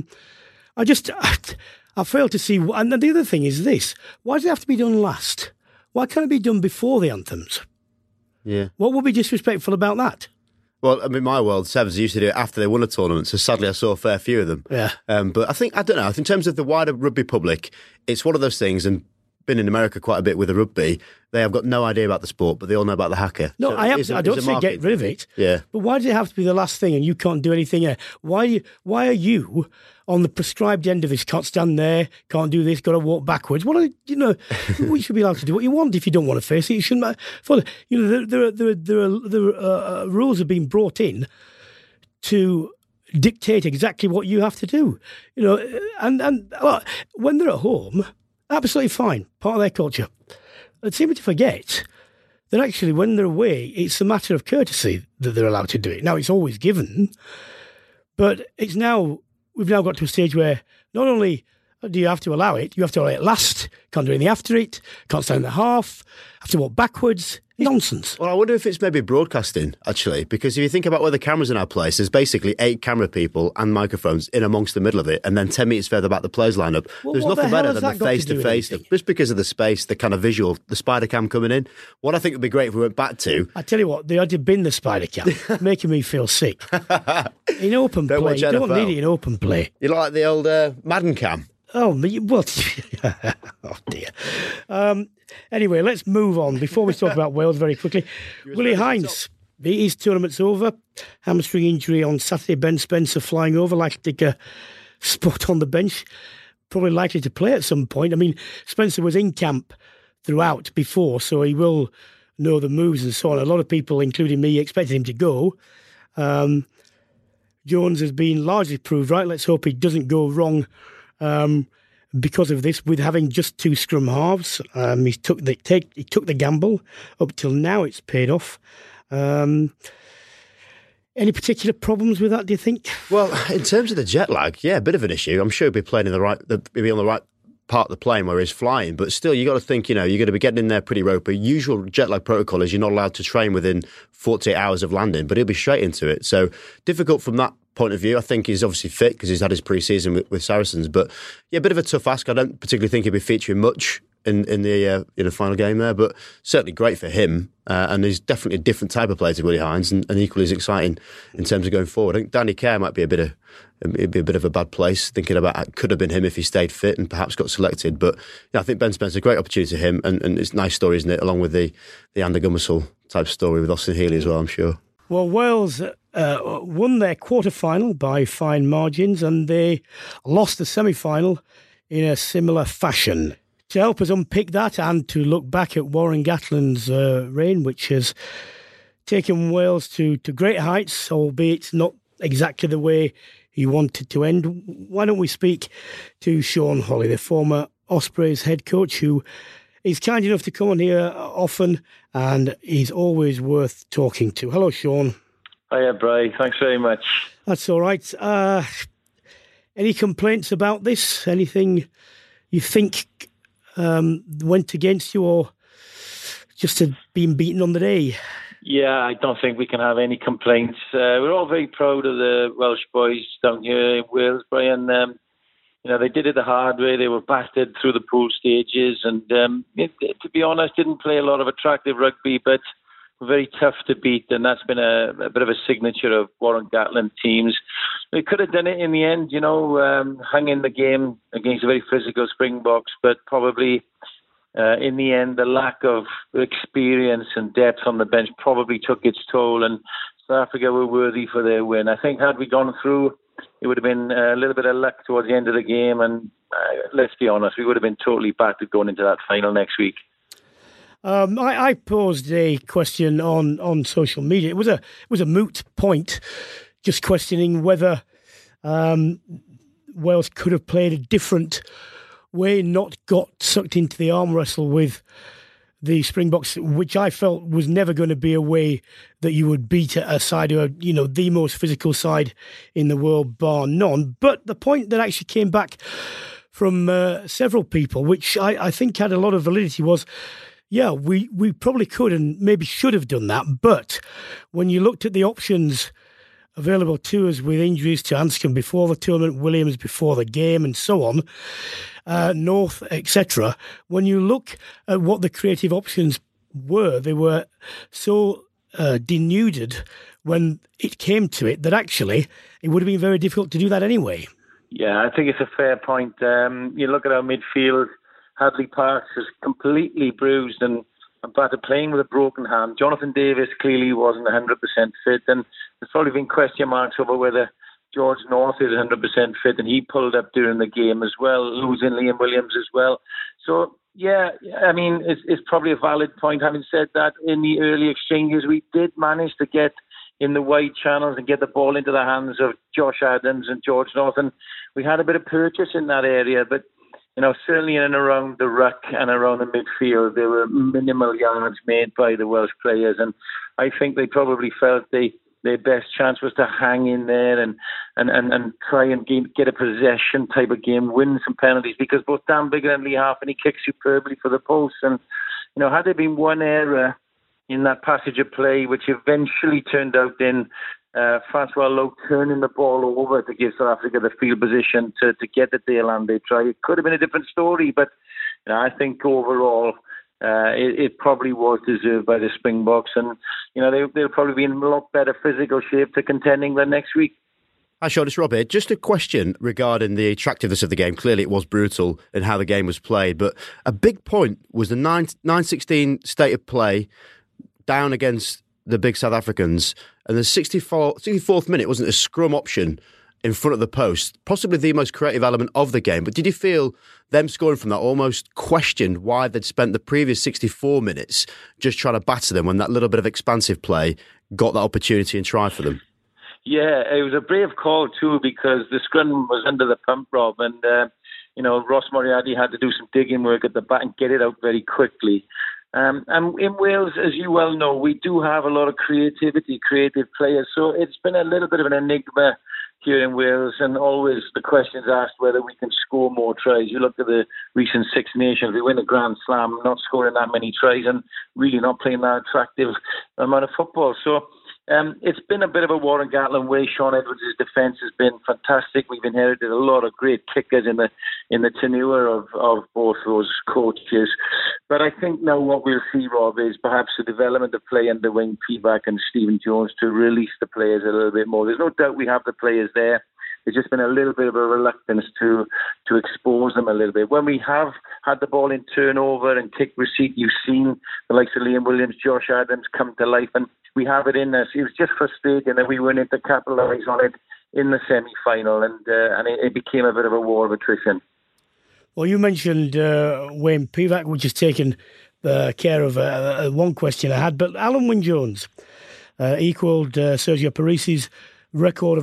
I fail to see. And the other thing is this: why does it have to be done last? Why can't it be done before the anthems? Yeah. What would be disrespectful about that? Well, I mean, my world, Sevens used to do it after they won a tournament, so sadly I saw a fair few of them. Yeah. But I don't know, in terms of the wider rugby public, it's one of those things, and been in America quite a bit with the rugby. They have got no idea about the sport, but they all know about the haka. No, So I don't say get rid of it. Yeah. But why does it have to be the last thing and you can't do anything? Why are you on the prescribed end of this? Can't stand there, can't do this, got to walk backwards. We should be allowed to do what you want. If you don't want to face it, you shouldn't matter. There are rules have been brought in to dictate exactly what you have to do. And when they're at home, absolutely fine, part of their culture. They seem to forget that actually when they're away, it's a matter of courtesy that they're allowed to do it. Now, it's always given, but we've now got to a stage where not only do you have to allow it, you have to allow it last, can't do anything after it, can't stand in the half, have to walk backwards. Nonsense. Well, I wonder if it's maybe broadcasting, actually, because if you think about where the cameras in our place, there's basically 8 camera people and microphones in amongst the middle of it, and then 10 metres further back the players line up. Well, there's nothing better than the face-to-face anything? just because of the space, the kind of visual, the spider cam coming in. What I think would be great if we went back to... I tell you what, they had to bin the spider cam, making me feel sick. In open play, you don't need it in open play. You like the old Madden cam? Oh, well, oh dear. Anyway, let's move on. Before we talk about Wales very quickly, Willie Hines, his tournament's over. Hamstring injury on Saturday. Ben Spencer flying over, likely to take a spot on the bench. Probably likely to play at some point. I mean, Spencer was in camp throughout before, so he will know the moves and so on. A lot of people, including me, expected him to go. Jones has been largely proved right. Let's hope he doesn't go wrong because of this, with having just 2 scrum halves. He took the gamble. Up till now, it's paid off. Any particular problems with that, do you think? Well, in terms of the jet lag, yeah, a bit of an issue. I'm sure he'll be playing he'll be on the right part of the plane where he's flying, but still, you got to think, you're going to be getting in there pretty ropey. Usual jet lag protocol is you're not allowed to train within 48 hours of landing, but he'll be straight into it. So difficult from that point of view. I think he's obviously fit because he's had his pre-season with Saracens, but yeah, a bit of a tough ask. I don't particularly think he'll be featuring much in the final game there, but certainly great for him. And he's definitely a different type of player to Willie Hines, and equally as exciting in terms of going forward. I think Danny Care might be a bit of a bad place, thinking about it could have been him if he stayed fit and perhaps got selected. But yeah, I think Ben Spencer, a great opportunity to him, and it's a nice story, isn't it? Along with the Ander Gummersall type story with Austin Healey as well, I'm sure. Well, Wales won their quarter-final by fine margins, and they lost the semi-final in a similar fashion. To help us unpick that and to look back at Warren Gatland's reign, which has taken Wales to great heights, albeit not exactly the way he wanted to end, why don't we speak to Sean Holley, the former Ospreys head coach, who is kind enough to come on here often and he's always worth talking to. Hello, Sean. Hiya, Bri. Thanks very much. That's all right. Any complaints about this? Anything you think went against you, or just had been beaten on the day? Yeah, I don't think we can have any complaints. We're all very proud of the Welsh boys down here in Wales, Brian. They did it the hard way. They were battered through the pool stages, and to be honest, didn't play a lot of attractive rugby, but were very tough to beat, and that's been a bit of a signature of Warren Gatland teams. We could have done it in the end, hung in the game against a very physical Springboks, but probably in the end, the lack of experience and depth on the bench probably took its toll, and South Africa were worthy for their win. I think had we gone through, it would have been a little bit of luck towards the end of the game, and let's be honest, we would have been totally battered going into that final next week. I posed a question on social media. It was a moot point, just questioning whether Wales could have played a different way, not got sucked into the arm wrestle with the Springboks, which I felt was never going to be a way that you would beat a side who are, the most physical side in the world, bar none. But the point that actually came back from several people, which I think had a lot of validity, was, yeah, we probably could and maybe should have done that. But when you looked at the options available to us with injuries to Anscombe before the tournament, Williams before the game and so on, North, etc., when you look at what the creative options were, they were so denuded when it came to it that actually it would have been very difficult to do that anyway. Yeah, I think it's a fair point. You look at our midfield, Hadley Parkes is completely bruised and battered, playing with a broken hand. Jonathan Davis clearly wasn't 100% fit, and there's probably been question marks over whether George North is 100% fit, and he pulled up during the game as well, losing Liam Williams as well. So, yeah, I mean, it's probably a valid point. Having said that, in the early exchanges, we did manage to get in the wide channels and get the ball into the hands of Josh Adams and George North, and we had a bit of purchase in that area, but certainly in and around the ruck and around the midfield, there were minimal yards made by the Welsh players, and I think they probably felt their best chance was to hang in there and try and get a possession type of game, win some penalties, because both Dan Biggar and Lee Halfpenny kicked superbly for the post. And, had there been one error in that passage of play, which eventually turned out in Francois Lowe turning the ball over to give South Africa the field position to get the Dale Lande try, it could have been a different story. But I think overall, it probably was deserved by the Springboks, and they'll probably be in a lot better physical shape to contending than next week. Hi, Sean, it's Rob here. Just a question regarding the attractiveness of the game. Clearly, it was brutal in how the game was played, but a big point was the 9-16 state of play down against the big South Africans, and the 64th minute wasn't a scrum option in front of the post, possibly the most creative element of the game. But did you feel them scoring from that almost questioned why they'd spent the previous 64 minutes just trying to batter them when that little bit of expansive play got that opportunity and tried for them? Yeah, it was a brave call too, because the scrum was under the pump, Rob, and Ross Moriarty had to do some digging work at the back and get it out very quickly. And in Wales, as you well know, we do have a lot of creativity, creative players. So it's been a little bit of an enigma here in Wales, and always the questions asked whether we can score more tries. You look at the recent Six Nations, we win a Grand Slam, not scoring that many tries and really not playing that attractive amount of football. So it's been a bit of a Warren Gatland way. Sean Edwards' defence has been fantastic. We've inherited a lot of great kickers in the tenure of both those coaches. But I think now what we'll see, Rob, is perhaps the development of play under Wayne Pivac and Stephen Jones to release the players a little bit more. There's no doubt we have the players there. There's just been a little bit of a reluctance to expose them a little bit. When we have had the ball in turnover and kick receipt, you've seen the likes of Liam Williams, Josh Adams come to life, and we have it in us. It was just frustrating that we weren't able to capitalise on it in the semi-final, and it became a bit of a war of attrition. Well, you mentioned Wayne Pivac, which has taken care of one question I had, but Alan Wynne-Jones equalled Sergio Parisi's record of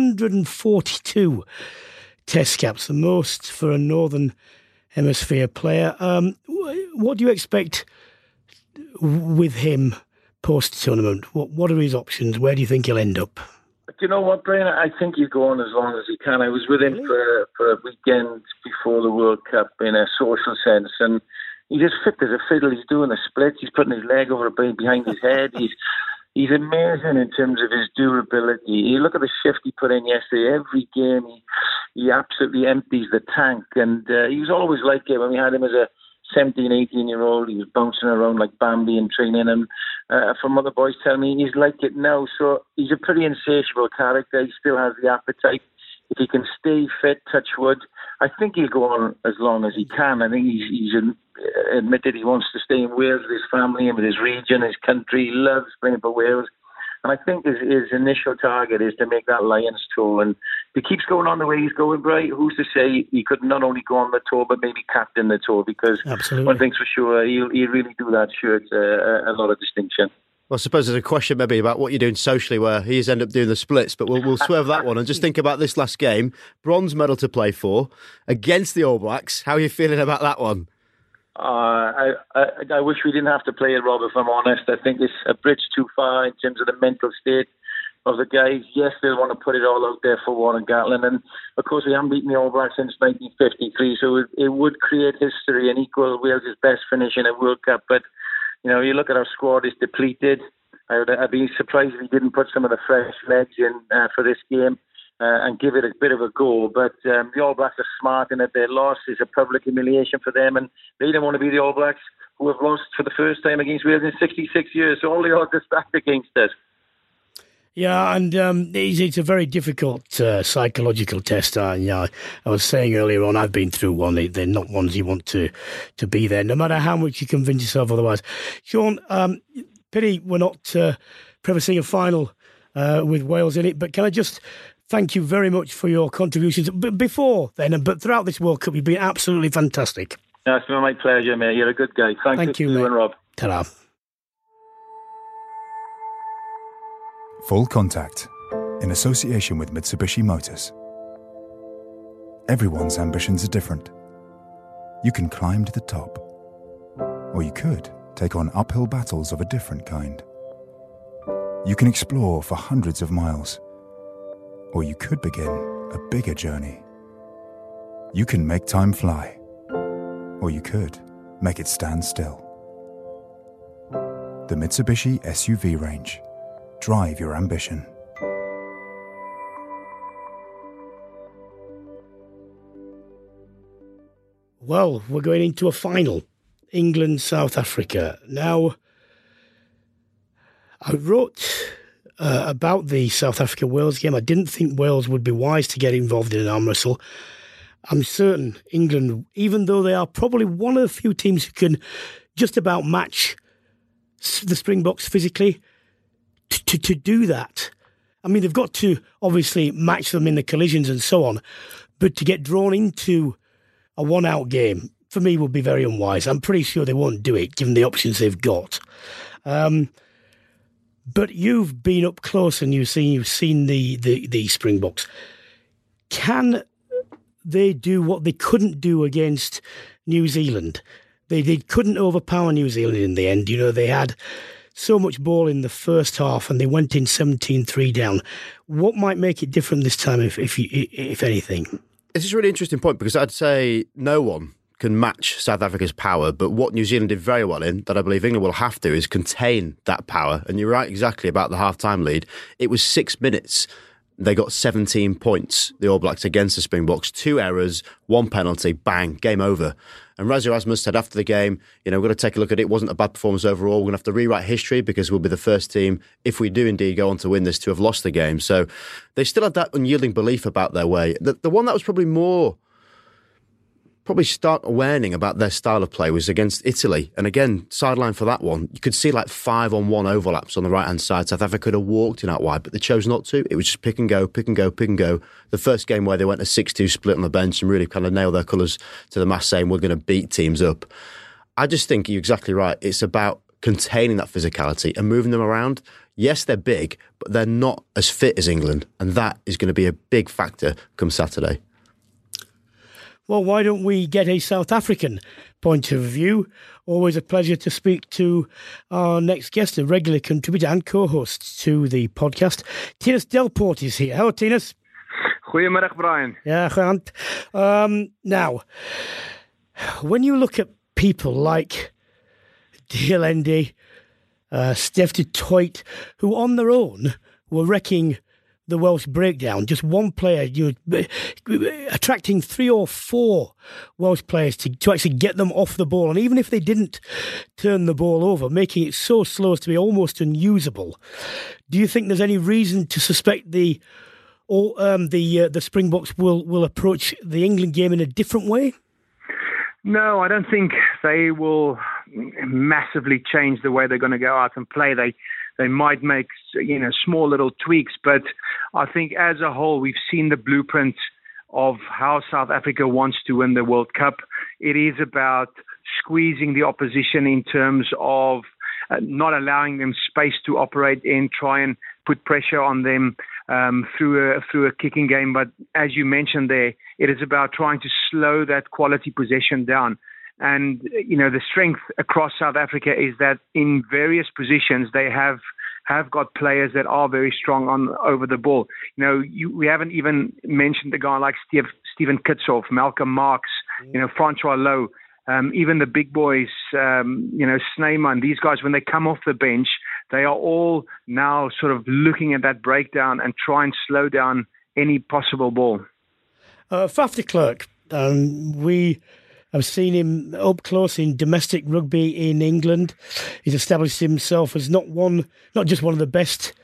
142 test caps, the most for a Northern Hemisphere player. What do you expect with him post-tournament? What are his options? Where do you think he'll end up? But you know what, Brian? I think he'll go on as long as he can. I was with him for a weekend before the World Cup in a social sense, and he's as fit as a fiddle. He's doing the splits. He's putting his leg over behind his head. He's amazing in terms of his durability. You look at the shift he put in yesterday. Every game, he absolutely empties the tank. And he was always like it when we had him as a 17, 18-year-old. He was bouncing around like Bambi in training. And from other boys telling me, he's like it now. So he's a pretty insatiable character. He still has the appetite. If he can stay fit, touch wood, I think he'll go on as long as he can. I think he's admitted he wants to stay in Wales with his family and with his region, his country. He loves playing for Wales. And I think his initial target is to make that Lions tour. And if he keeps going on the way he's going, Bright, who's to say he could not only go on the tour, but maybe captain the tour? Because Absolutely. One thing's for sure, he'll really do that shirt a lot of distinction. Well, I suppose there's a question maybe about what you're doing socially where he's end up doing the splits, but we'll swerve that one and just think about this last game. Bronze medal to play for against the All Blacks. How are you feeling about that one? I wish we didn't have to play it, Rob, if I'm honest. I think it's a bridge too far in terms of the mental state of the guys. Yes, they want to put it all out there for Warren Gatland. And, of course, we haven't beaten the All Blacks since 1953, so it would create history and equal Wales' best finish in a World Cup. But you look at our squad, it's depleted. I'd be surprised if he didn't put some of the fresh legs in for this game and give it a bit of a go. But the All Blacks are smart in that their loss is a public humiliation for them, and they don't want to be the All Blacks who have lost for the first time against Wales in 66 years. So all the odds are stacked against us. Yeah, and it's a very difficult psychological test. I was saying earlier on, I've been through one. They're not ones you want to be there, no matter how much you convince yourself otherwise. Sean, pity we're not prefacing a final with Wales in it, but can I just thank you very much for your contributions before then, but throughout this World Cup, you've been absolutely fantastic. No, it's been my pleasure, mate. You're a good guy. Thank you, mate. And Rob. Ta-ra. Full Contact, in association with Mitsubishi Motors. Everyone's ambitions are different. You can climb to the top, or you could take on uphill battles of a different kind. You can explore for hundreds of miles, or you could begin a bigger journey. You can make time fly, or you could make it stand still. The Mitsubishi SUV range. Drive your ambition. Well, we're going into a final. England-South Africa. Now, I wrote about the South Africa-Wales game. I didn't think Wales would be wise to get involved in an arm wrestle. I'm certain England, even though they are probably one of the few teams who can just about match the Springboks physically, to do that. I mean, they've got to obviously match them in the collisions and so on, but to get drawn into a one-out game, for me, would be very unwise. I'm pretty sure they won't do it, given the options they've got. But you've been up close and you've seen the Springboks. Can they do what they couldn't do against New Zealand? They couldn't overpower New Zealand in the end. You know, they had so much ball in the first half and they went in 17-3 down. What might make it different this time, if anything? This is a really interesting point, because I'd say no one can match South Africa's power, but what New Zealand did very well in, that I believe England will have to, is contain that power. And you're right exactly about the half-time lead. It was 6 minutes. They got 17 points, the All Blacks, against the Springboks. 2 errors, 1 penalty, bang, game over. And Rassie Erasmus said after the game, we're going to take a look at it. It wasn't a bad performance overall. We're going to have to rewrite history, because we'll be the first team, if we do indeed go on to win this, to have lost the game. So they still had that unyielding belief about their way. The one that was probably start awareing about their style of play was against Italy. And again, sideline for that one, you could see like 5-on-1 overlaps on the right-hand side. South Africa could have walked in out wide, but they chose not to. It was just pick and go, pick and go, pick and go. The first game where they went a 6-2 split on the bench and really kind of nailed their colours to the mast, saying we're going to beat teams up. I just think you're exactly right. It's about containing that physicality and moving them around. Yes, they're big, but they're not as fit as England. And that is going to be a big factor come Saturday. Well, why don't we get a South African point of view? Always a pleasure to speak to our next guest, a regular contributor and co-host to the podcast. Tinus Delpoort is here. Hello, Tinus. Goedemiddag, Brian. Yeah, goed. Now, when you look at people like de Allende, Steph du Toit, who on their own were wrecking the Welsh breakdown, just one player, attracting 3 or 4 Welsh players to actually get them off the ball. And even if they didn't turn the ball over, making it so slow as to be almost unusable, do you think there's any reason to suspect the Springboks will approach the England game in a different way? No, I don't think they will massively change the way they're going to go out and play. They might make, small little tweaks, but I think as a whole, we've seen the blueprint of how South Africa wants to win the World Cup. It is about squeezing the opposition in terms of not allowing them space to operate in, try and put pressure on them through a kicking game. But as you mentioned there, it is about trying to slow that quality possession down. And, the strength across South Africa is that in various positions, they have got players that are very strong over the ball. We haven't even mentioned a guy like Steven Kitshoff, Malcolm Marx, Francois Lowe, even the big boys, Snyman. These guys, when they come off the bench, they are all now sort of looking at that breakdown and try and slow down any possible ball. Faf de Klerk, we I've seen him up close in domestic rugby in England. He's established himself as not just one of the best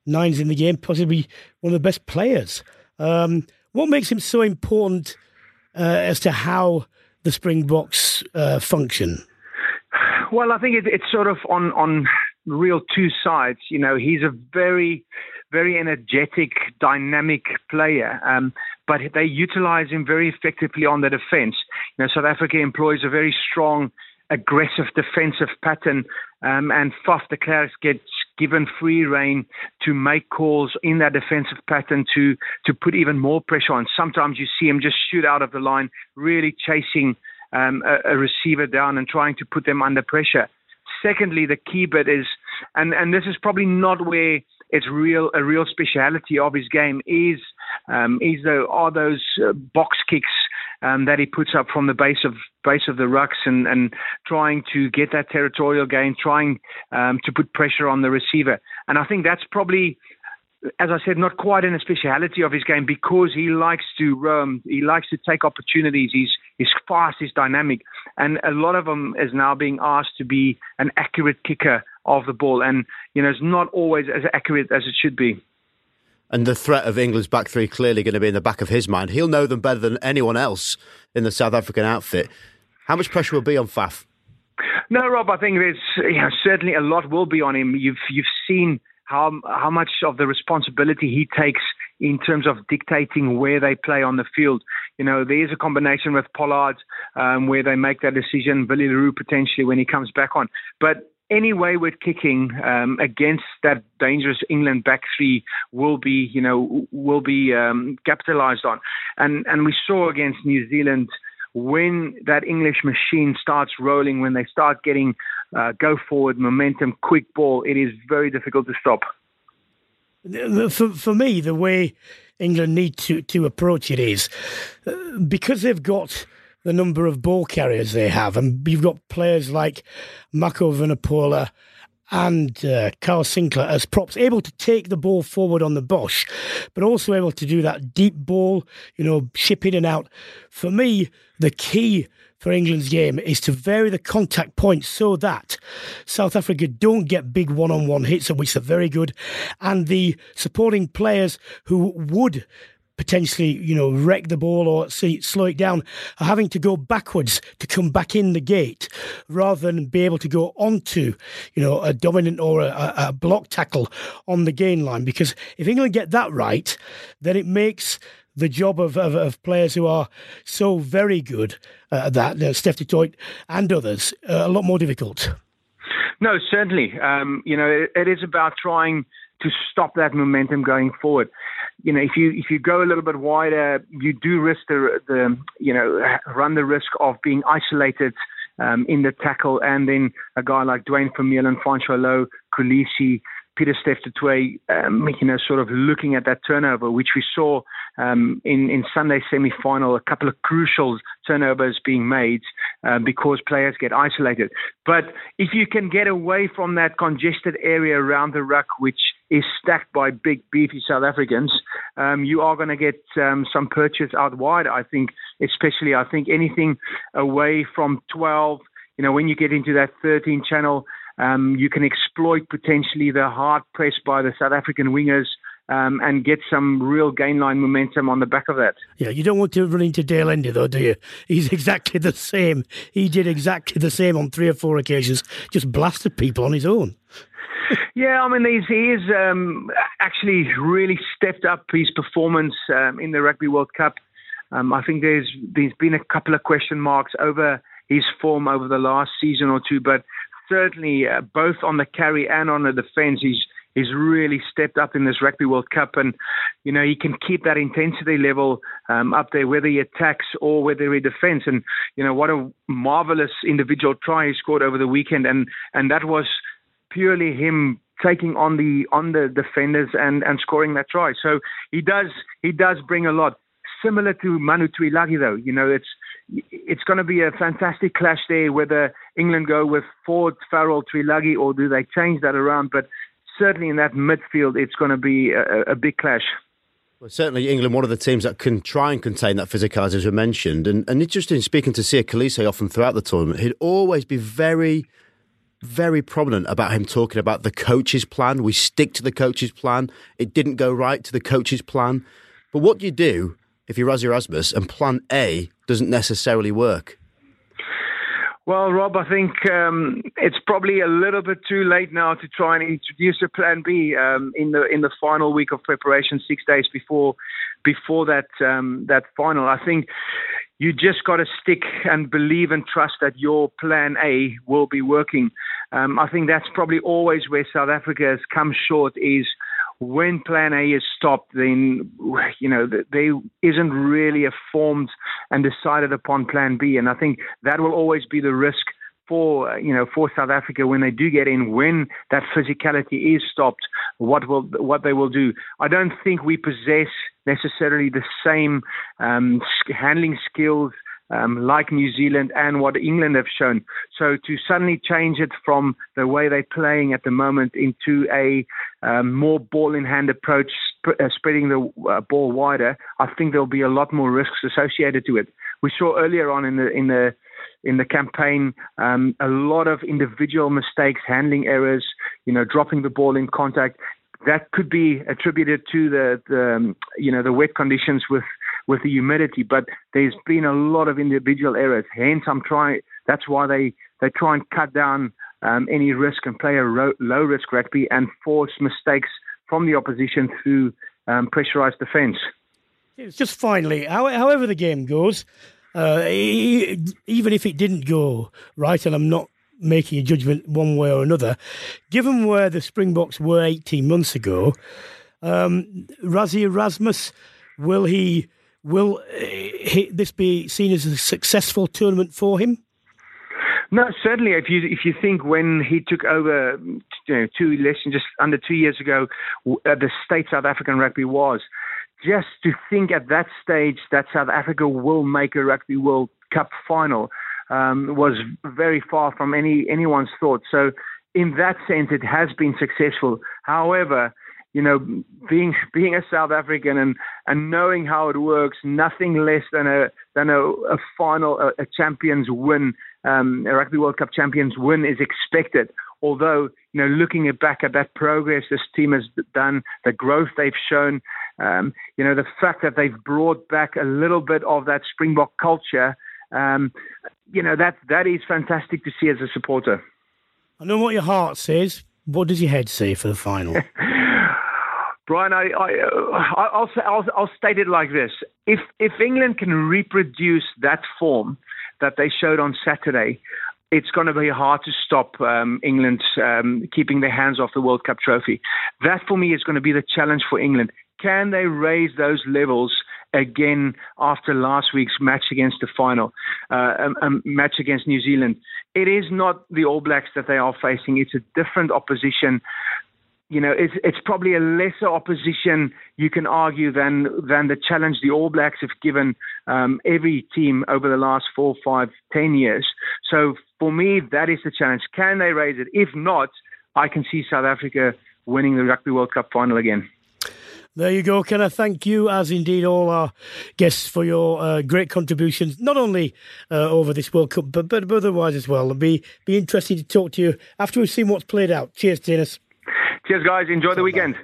nines in the game, possibly one of the best players. What makes him so important as to how the Springboks function? Well, I think it's sort of on real two sides. You know, he's a very, very energetic, dynamic player, but they utilize him very effectively on the defense. You know, South Africa employs a very strong, aggressive defensive pattern, and Faf de Klerk gets given free rein to make calls in that defensive pattern to put even more pressure on. Sometimes you see him just shoot out of the line, really chasing a receiver down and trying to put them under pressure. Secondly, the key bit is, and this is probably not where it's a real speciality of his game, are those box kicks that he puts up from the base of the rucks and trying to get that territorial gain, trying to put pressure on the receiver. And I think that's probably, as I said, not quite in a speciality of his game, because he likes to roam, he likes to take opportunities, he's fast, he's dynamic, and a lot of them is now being asked to be an accurate kicker of the ball, and it's not always as accurate as it should be. And the threat of England's back three clearly going to be in the back of his mind. He'll know them better than anyone else in the South African outfit. How much pressure will be on Faf? No, Rob, I think there's certainly a lot will be on him. You've seen how much of the responsibility he takes in terms of dictating where they play on the field. There is a combination with Pollard where they make that decision, Billy Leroux potentially when he comes back on. But any wayward kicking against that dangerous England back three will be capitalised on. And we saw against New Zealand, when that English machine starts rolling, when they start getting go forward momentum, quick ball, it is very difficult to stop. For me, the way England need to approach it is because they've got the number of ball carriers they have, and you've got players like Mako Vunipola and Carl Sinclair as props, able to take the ball forward on the Bosch, but also able to do that deep ball, ship in and out. For me, the key for England's game is to vary the contact points so that South Africa don't get big one-on-one hits, of which they're very good, and the supporting players who would potentially, wreck the ball or slow it down, are having to go backwards to come back in the gate rather than be able to go onto, a dominant or a block tackle on the gain line. Because if England get that right, then it makes the job of players who are so very good at that, Steph du Toit and others, a lot more difficult. No, certainly. It is about trying to stop that momentum going forward. If you go a little bit wider, you do risk run the risk of being isolated in the tackle, and then a guy like Dwayne Vermeulen, Francois Louw, Kolisi, Peter Steph du Toit, sort of looking at that turnover, which we saw in Sunday's semi-final, a couple of crucial turnovers being made because players get isolated. But if you can get away from that congested area around the ruck, which is stacked by big, beefy South Africans, you are going to get some purchase out wide, I think, especially, anything away from 12, when you get into that 13 channel, you can exploit potentially the hard press by the South African wingers and get some real gain line momentum on the back of that. Yeah, you don't want to run into Dale Endy, though, do you? He's exactly the same. He did exactly the same on 3 or 4 occasions, just blasted people on his own. Yeah, he is actually really stepped up his performance in the Rugby World Cup. I think there's been a couple of question marks over his form over the last season or two, but certainly both on the carry and on the defence, he's really stepped up in this Rugby World Cup, and he can keep that intensity level up there, whether he attacks or whether he defends. And what a marvelous individual try he scored over the weekend, and that was purely him taking on the defenders and scoring that try. So he does bring a lot. Similar to Manu Tuilagi, though, it's going to be a fantastic clash there, whether England go with Ford, Farrell, Tuilagi, or do they change that around. But certainly in that midfield, it's going to be a big clash. Well, certainly England, one of the teams that can try and contain that physicality, as we mentioned. And it's just in speaking to Siya Kolisi often throughout the tournament, he'd always be very, very prominent about him talking about the coach's plan. We stick to the coach's plan. It didn't go right to the coach's plan. But what do you do if you're Rassie Erasmus and plan A doesn't necessarily work? Well, Rob, I think it's probably a little bit too late now to try and introduce a plan B in the final week of preparation, 6 days before that final. I think you just got to stick and believe and trust that your plan A will be working. I think that's probably always where South Africa has come short, is when plan A is stopped, then, there isn't really a formed and decided upon plan B. And I think that will always be the risk for South Africa when they do get in, when that physicality is stopped, what they will do. I don't think we possess necessarily the same handling skills like New Zealand and what England have shown. So to suddenly change it from the way they're playing at the moment into a more ball-in-hand approach, spreading the ball wider, I think there'll be a lot more risks associated to it. We saw earlier on in the campaign a lot of individual mistakes, handling errors, dropping the ball in contact. That could be attributed to the wet conditions with the humidity, but there's been a lot of individual errors. Hence, that's why they try and cut down any risk and play a low-risk rugby and force mistakes from the opposition through pressurised defence. It's just finally, however the game goes, even if it didn't go right, and I'm not making a judgment one way or another, given where the Springboks were 18 months ago, Rassie Erasmus, will this be seen as a successful tournament for him? No, certainly. If you think when he took over, just under 2 years ago, the state South African rugby was, just to think at that stage that South Africa will make a Rugby World Cup final was very far from anyone's thought. So in that sense, it has been successful. However, being a South African and knowing how it works, nothing less than a final, a champions win, a Rugby World Cup champions win is expected. Although, looking back at that progress this team has done, the growth they've shown, the fact that they've brought back a little bit of that Springbok culture, that is fantastic to see as a supporter. I know what your heart says. What does your head say for the final? Brian, I'll state it like this: if England can reproduce that form that they showed on Saturday, it's going to be hard to stop England keeping their hands off the World Cup trophy. That, for me, is going to be the challenge for England. Can they raise those levels again after last week's match against the final, a match against New Zealand? It is not the All Blacks that they are facing. It's a different opposition. It's probably a lesser opposition, you can argue, than the challenge the All Blacks have given every team over the last 4, 5, 10 years. So for me, that is the challenge. Can they raise it? If not, I can see South Africa winning the Rugby World Cup final again. There you go. Can I thank you, as indeed all our guests, for your great contributions, not only over this World Cup, but otherwise as well. It'll be interesting to talk to you after we've seen what's played out. Cheers, Tinus. Cheers, guys. Enjoy the weekend.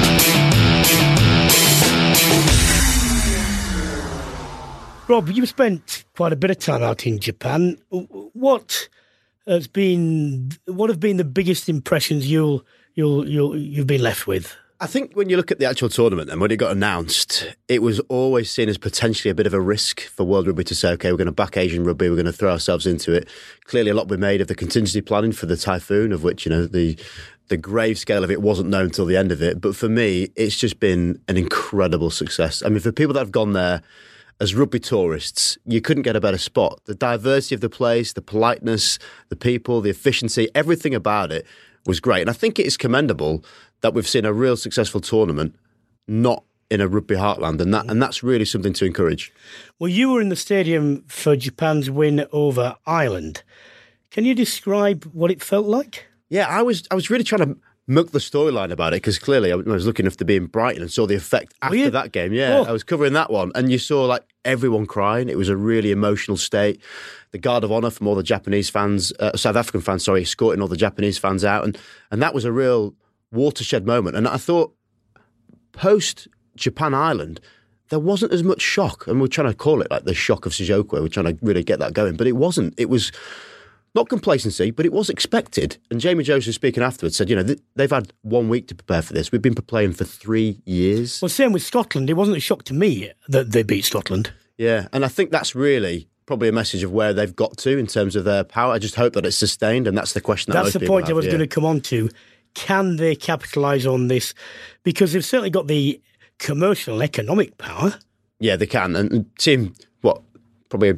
Rob, you've spent quite a bit of time out in Japan. What have been the biggest impressions you've been left with? I think when you look at the actual tournament and when it got announced, it was always seen as potentially a bit of a risk for World Rugby to say, OK, we're going to back Asian rugby, we're going to throw ourselves into it. Clearly, a lot was made of the contingency planning for the typhoon, of which, the grave scale of it wasn't known until the end of it. But for me, it's just been an incredible success. I mean, for people that have gone there as rugby tourists, you couldn't get a better spot. The diversity of the place, the politeness, the people, the efficiency, everything about it was great. And I think it is commendable that we've seen a real successful tournament not in a rugby heartland, and that's really something to encourage. Well, you were in the stadium for Japan's win over Ireland. Can you describe what it felt like? Yeah, I was really trying to milk the storyline about it, because clearly I was lucky enough to be in Brighton and saw the effect after that game. Yeah, I was covering that one, and you saw everyone crying. It was a really emotional state. The Guard of Honour from all the South African fans, escorting all the Japanese fans out. And that was a real watershed moment. And I thought post-Japan Island, there wasn't as much shock. And we're trying to call it like the shock of Sejoko. We're trying to really get that going. But it wasn't. It was not complacency, but it was expected. And Jamie Joseph, speaking afterwards, said, they've had 1 week to prepare for this. We've been preparing for 3 years. Well, same with Scotland. It wasn't a shock to me that they beat Scotland. Yeah, and I think that's really probably a message of where they've got to in terms of their power. I just hope that it's sustained, and that's the question. That's the point I was going to come on to. Can they capitalise on this? Because they've certainly got the commercial and economic power. Yeah, they can. And team, probably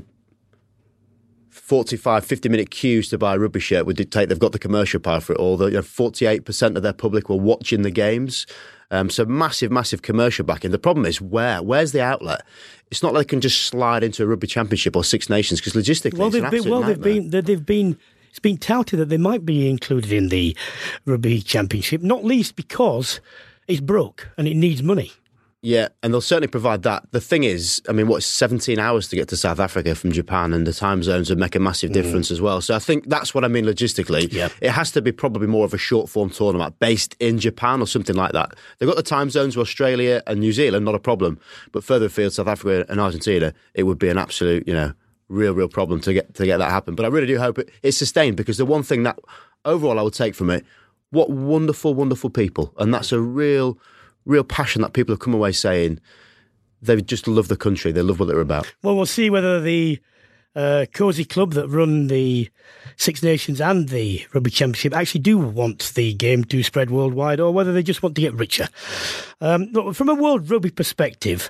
45, 50-minute queues to buy a rugby shirt would dictate they've got the commercial power for it all. 48% of their public were watching the games. So massive, massive commercial backing. The problem is where's the outlet? It's not like they can just slide into a rugby championship or Six Nations because logistically, it's been touted that they might be included in the rugby championship, not least because it's broke and it needs money. Yeah, and they'll certainly provide that. The thing is, it's 17 hours to get to South Africa from Japan, and the time zones would make a massive difference as well. So I think that's what I mean logistically. Yep. It has to be probably more of a short-form tournament based in Japan or something like that. They've got the time zones of Australia and New Zealand, not a problem. But further afield, South Africa and Argentina, it would be an absolute, real problem to get that happen. But I really do hope it's sustained, because the one thing that overall I would take from it, what wonderful, wonderful people. And that's a real passion that people have come away saying they just love the country, they love what they're about. Well, we'll see whether the Cosy Club that run the Six Nations and the Rugby Championship actually do want the game to spread worldwide, or whether they just want to get richer. From a World Rugby perspective,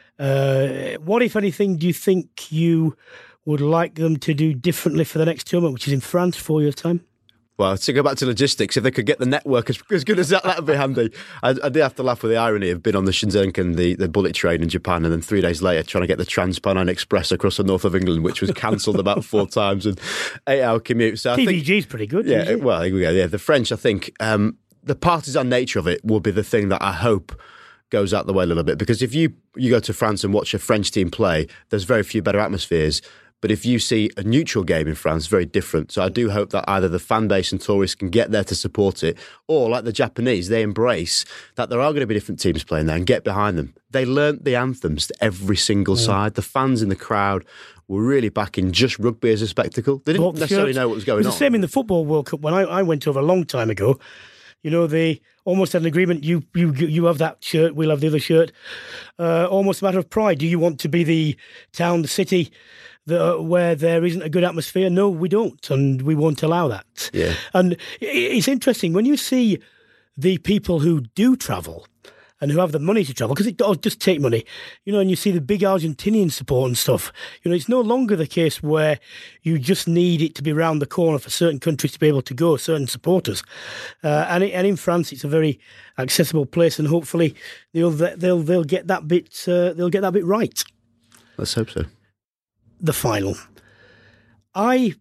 what, if anything, do you think you would like them to do differently for the next tournament, which is in France, 4 years' time? Well, to go back to logistics, if they could get the network as good as that would be handy. I do have to laugh with the irony of being on the Shenzhen, the bullet train in Japan, and then 3 days later trying to get the Trans-Pennine Express across the north of England, which was cancelled about 4 times, and 8-hour commute. So TVG's pretty good. Yeah, well, here we go. Yeah, the French, I think, the partisan nature of it will be the thing that I hope goes out the way a little bit, because if you go to France and watch a French team play, there's very few better atmospheres. But if you see a neutral game in France, very different. So I do hope that either the fan base and tourists can get there to support it, or like the Japanese, they embrace that there are going to be different teams playing there and get behind them. They learnt the anthems to every single side. The fans in the crowd were really backing just rugby as a spectacle. They didn't necessarily know what was going on. It was the same in the Football World Cup when I went over a long time ago. They almost had an agreement. You have that shirt, we'll have the other shirt. Almost a matter of pride. Do you want to be the town, the city where there isn't a good atmosphere? No, we don't, and we won't allow that. Yeah. And it's interesting when you see the people who do travel and who have the money to travel, because it does just take money, and you see the big Argentinian support and stuff. It's no longer the case where you just need it to be round the corner for certain countries to be able to go, certain supporters. And in France, it's a very accessible place, and hopefully they'll get that bit right. Let's hope so. The final. I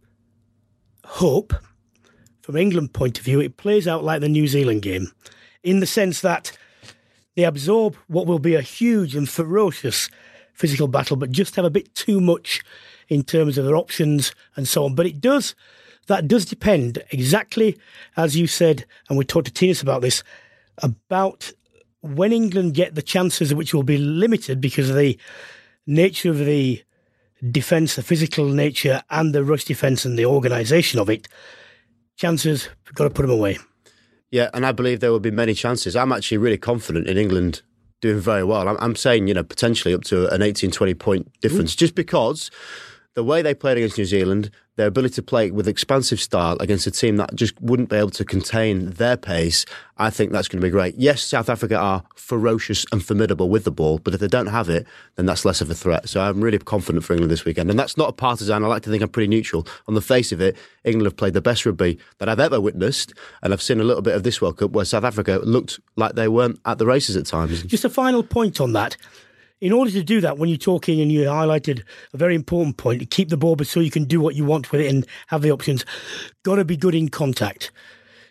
hope, from England point of view, it plays out like the New Zealand game, in the sense that they absorb what will be a huge and ferocious physical battle, but just have a bit too much in terms of their options and so on. But that does depend, exactly as you said, and we talked to Tinas about this, about when England get the chances, which will be limited because of the nature of the defence, the physical nature, and the rush defence and the organisation of it. Chances, we've got to put them away. Yeah, and I believe there will be many chances. I'm actually really confident in England doing very well. I'm saying, potentially up to an 18, 20 point difference, just because the way they played against New Zealand, their ability to play with expansive style against a team that just wouldn't be able to contain their pace, I think that's going to be great. Yes, South Africa are ferocious and formidable with the ball, but if they don't have it, then that's less of a threat. So I'm really confident for England this weekend. And that's not a partisan. I like to think I'm pretty neutral. On the face of it, England have played the best rugby that I've ever witnessed, and I've seen a little bit of this World Cup where South Africa looked like they weren't at the races at times. Just a final point on that. In order to do that, when you're talking, and you highlighted a very important point, to keep the ball so you can do what you want with it and have the options, got to be good in contact.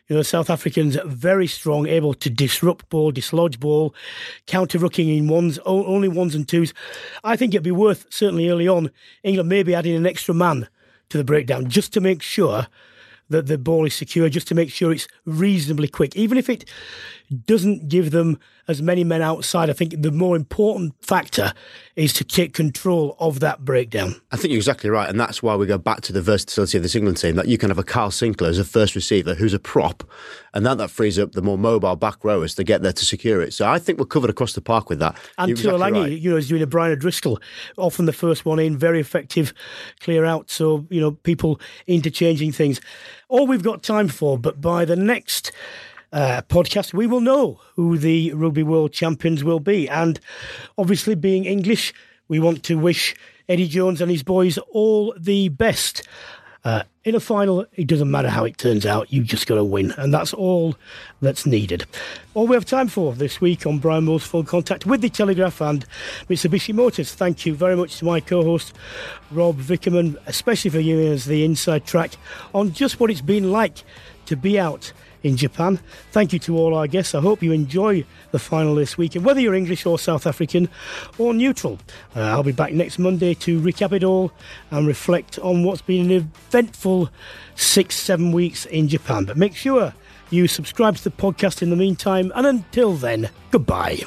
South Africans very strong, able to disrupt ball, dislodge ball, counter-rucking in only ones and twos. I think it'd be worth, certainly early on, England maybe adding an extra man to the breakdown just to make sure that the ball is secure, just to make sure it's reasonably quick. Even if it doesn't give them as many men outside, I think the more important factor is to take control of that breakdown. I think you're exactly right, and that's why we go back to the versatility of this England team, that you can have a Carl Sinclair as a first receiver who's a prop, and that frees up the more mobile back rowers to get there to secure it. So I think we're covered across the park with that. And Tuolangi, right. Is doing a Brian O'Driscoll, often the first one in, very effective clear out, so, people interchanging things. All we've got time for, but by the next podcast, we will know who the Rugby World Champions will be. And obviously, being English, we want to wish Eddie Jones and his boys all the best. In a final, it doesn't matter how it turns out, you just got to win. And that's all that's needed. All we have time for this week on Brian Moore's Full Contact with the Telegraph and Mitsubishi Motors. Thank you very much to my co-host, Rob Vickerman, especially for giving us the inside track on just what it's been like to be out in Japan. Thank you to all our guests. I hope you enjoy the final this weekend, whether you're English or South African or neutral. I'll be back next Monday to recap it all and reflect on what's been an eventful 6-7 weeks in Japan. But make sure you subscribe to the podcast in the meantime, and until then, goodbye.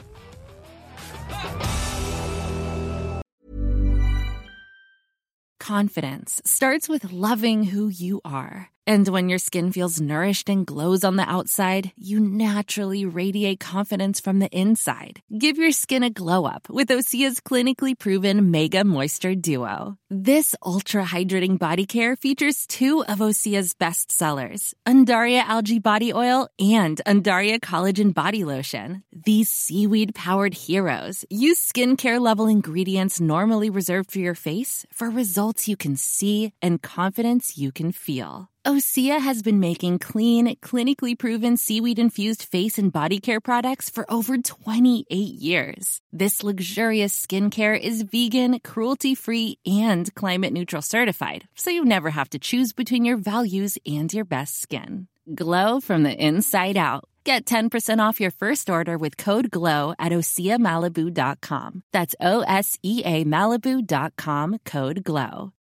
Confidence starts with loving who you are. And when your skin feels nourished and glows on the outside, you naturally radiate confidence from the inside. Give your skin a glow up with Osea's clinically proven Mega Moisture Duo. This ultra-hydrating body care features 2 of Osea's best sellers, Undaria Algae Body Oil and Undaria Collagen Body Lotion. These seaweed-powered heroes use skincare-level ingredients normally reserved for your face for results you can see and confidence you can feel. Osea has been making clean, clinically proven seaweed-infused face and body care products for over 28 years. This luxurious skincare is vegan, cruelty-free, and climate-neutral certified, so you never have to choose between your values and your best skin. Glow from the inside out. Get 10% off your first order with code GLOW at OseaMalibu.com. That's OSEA Malibu.com, code GLOW.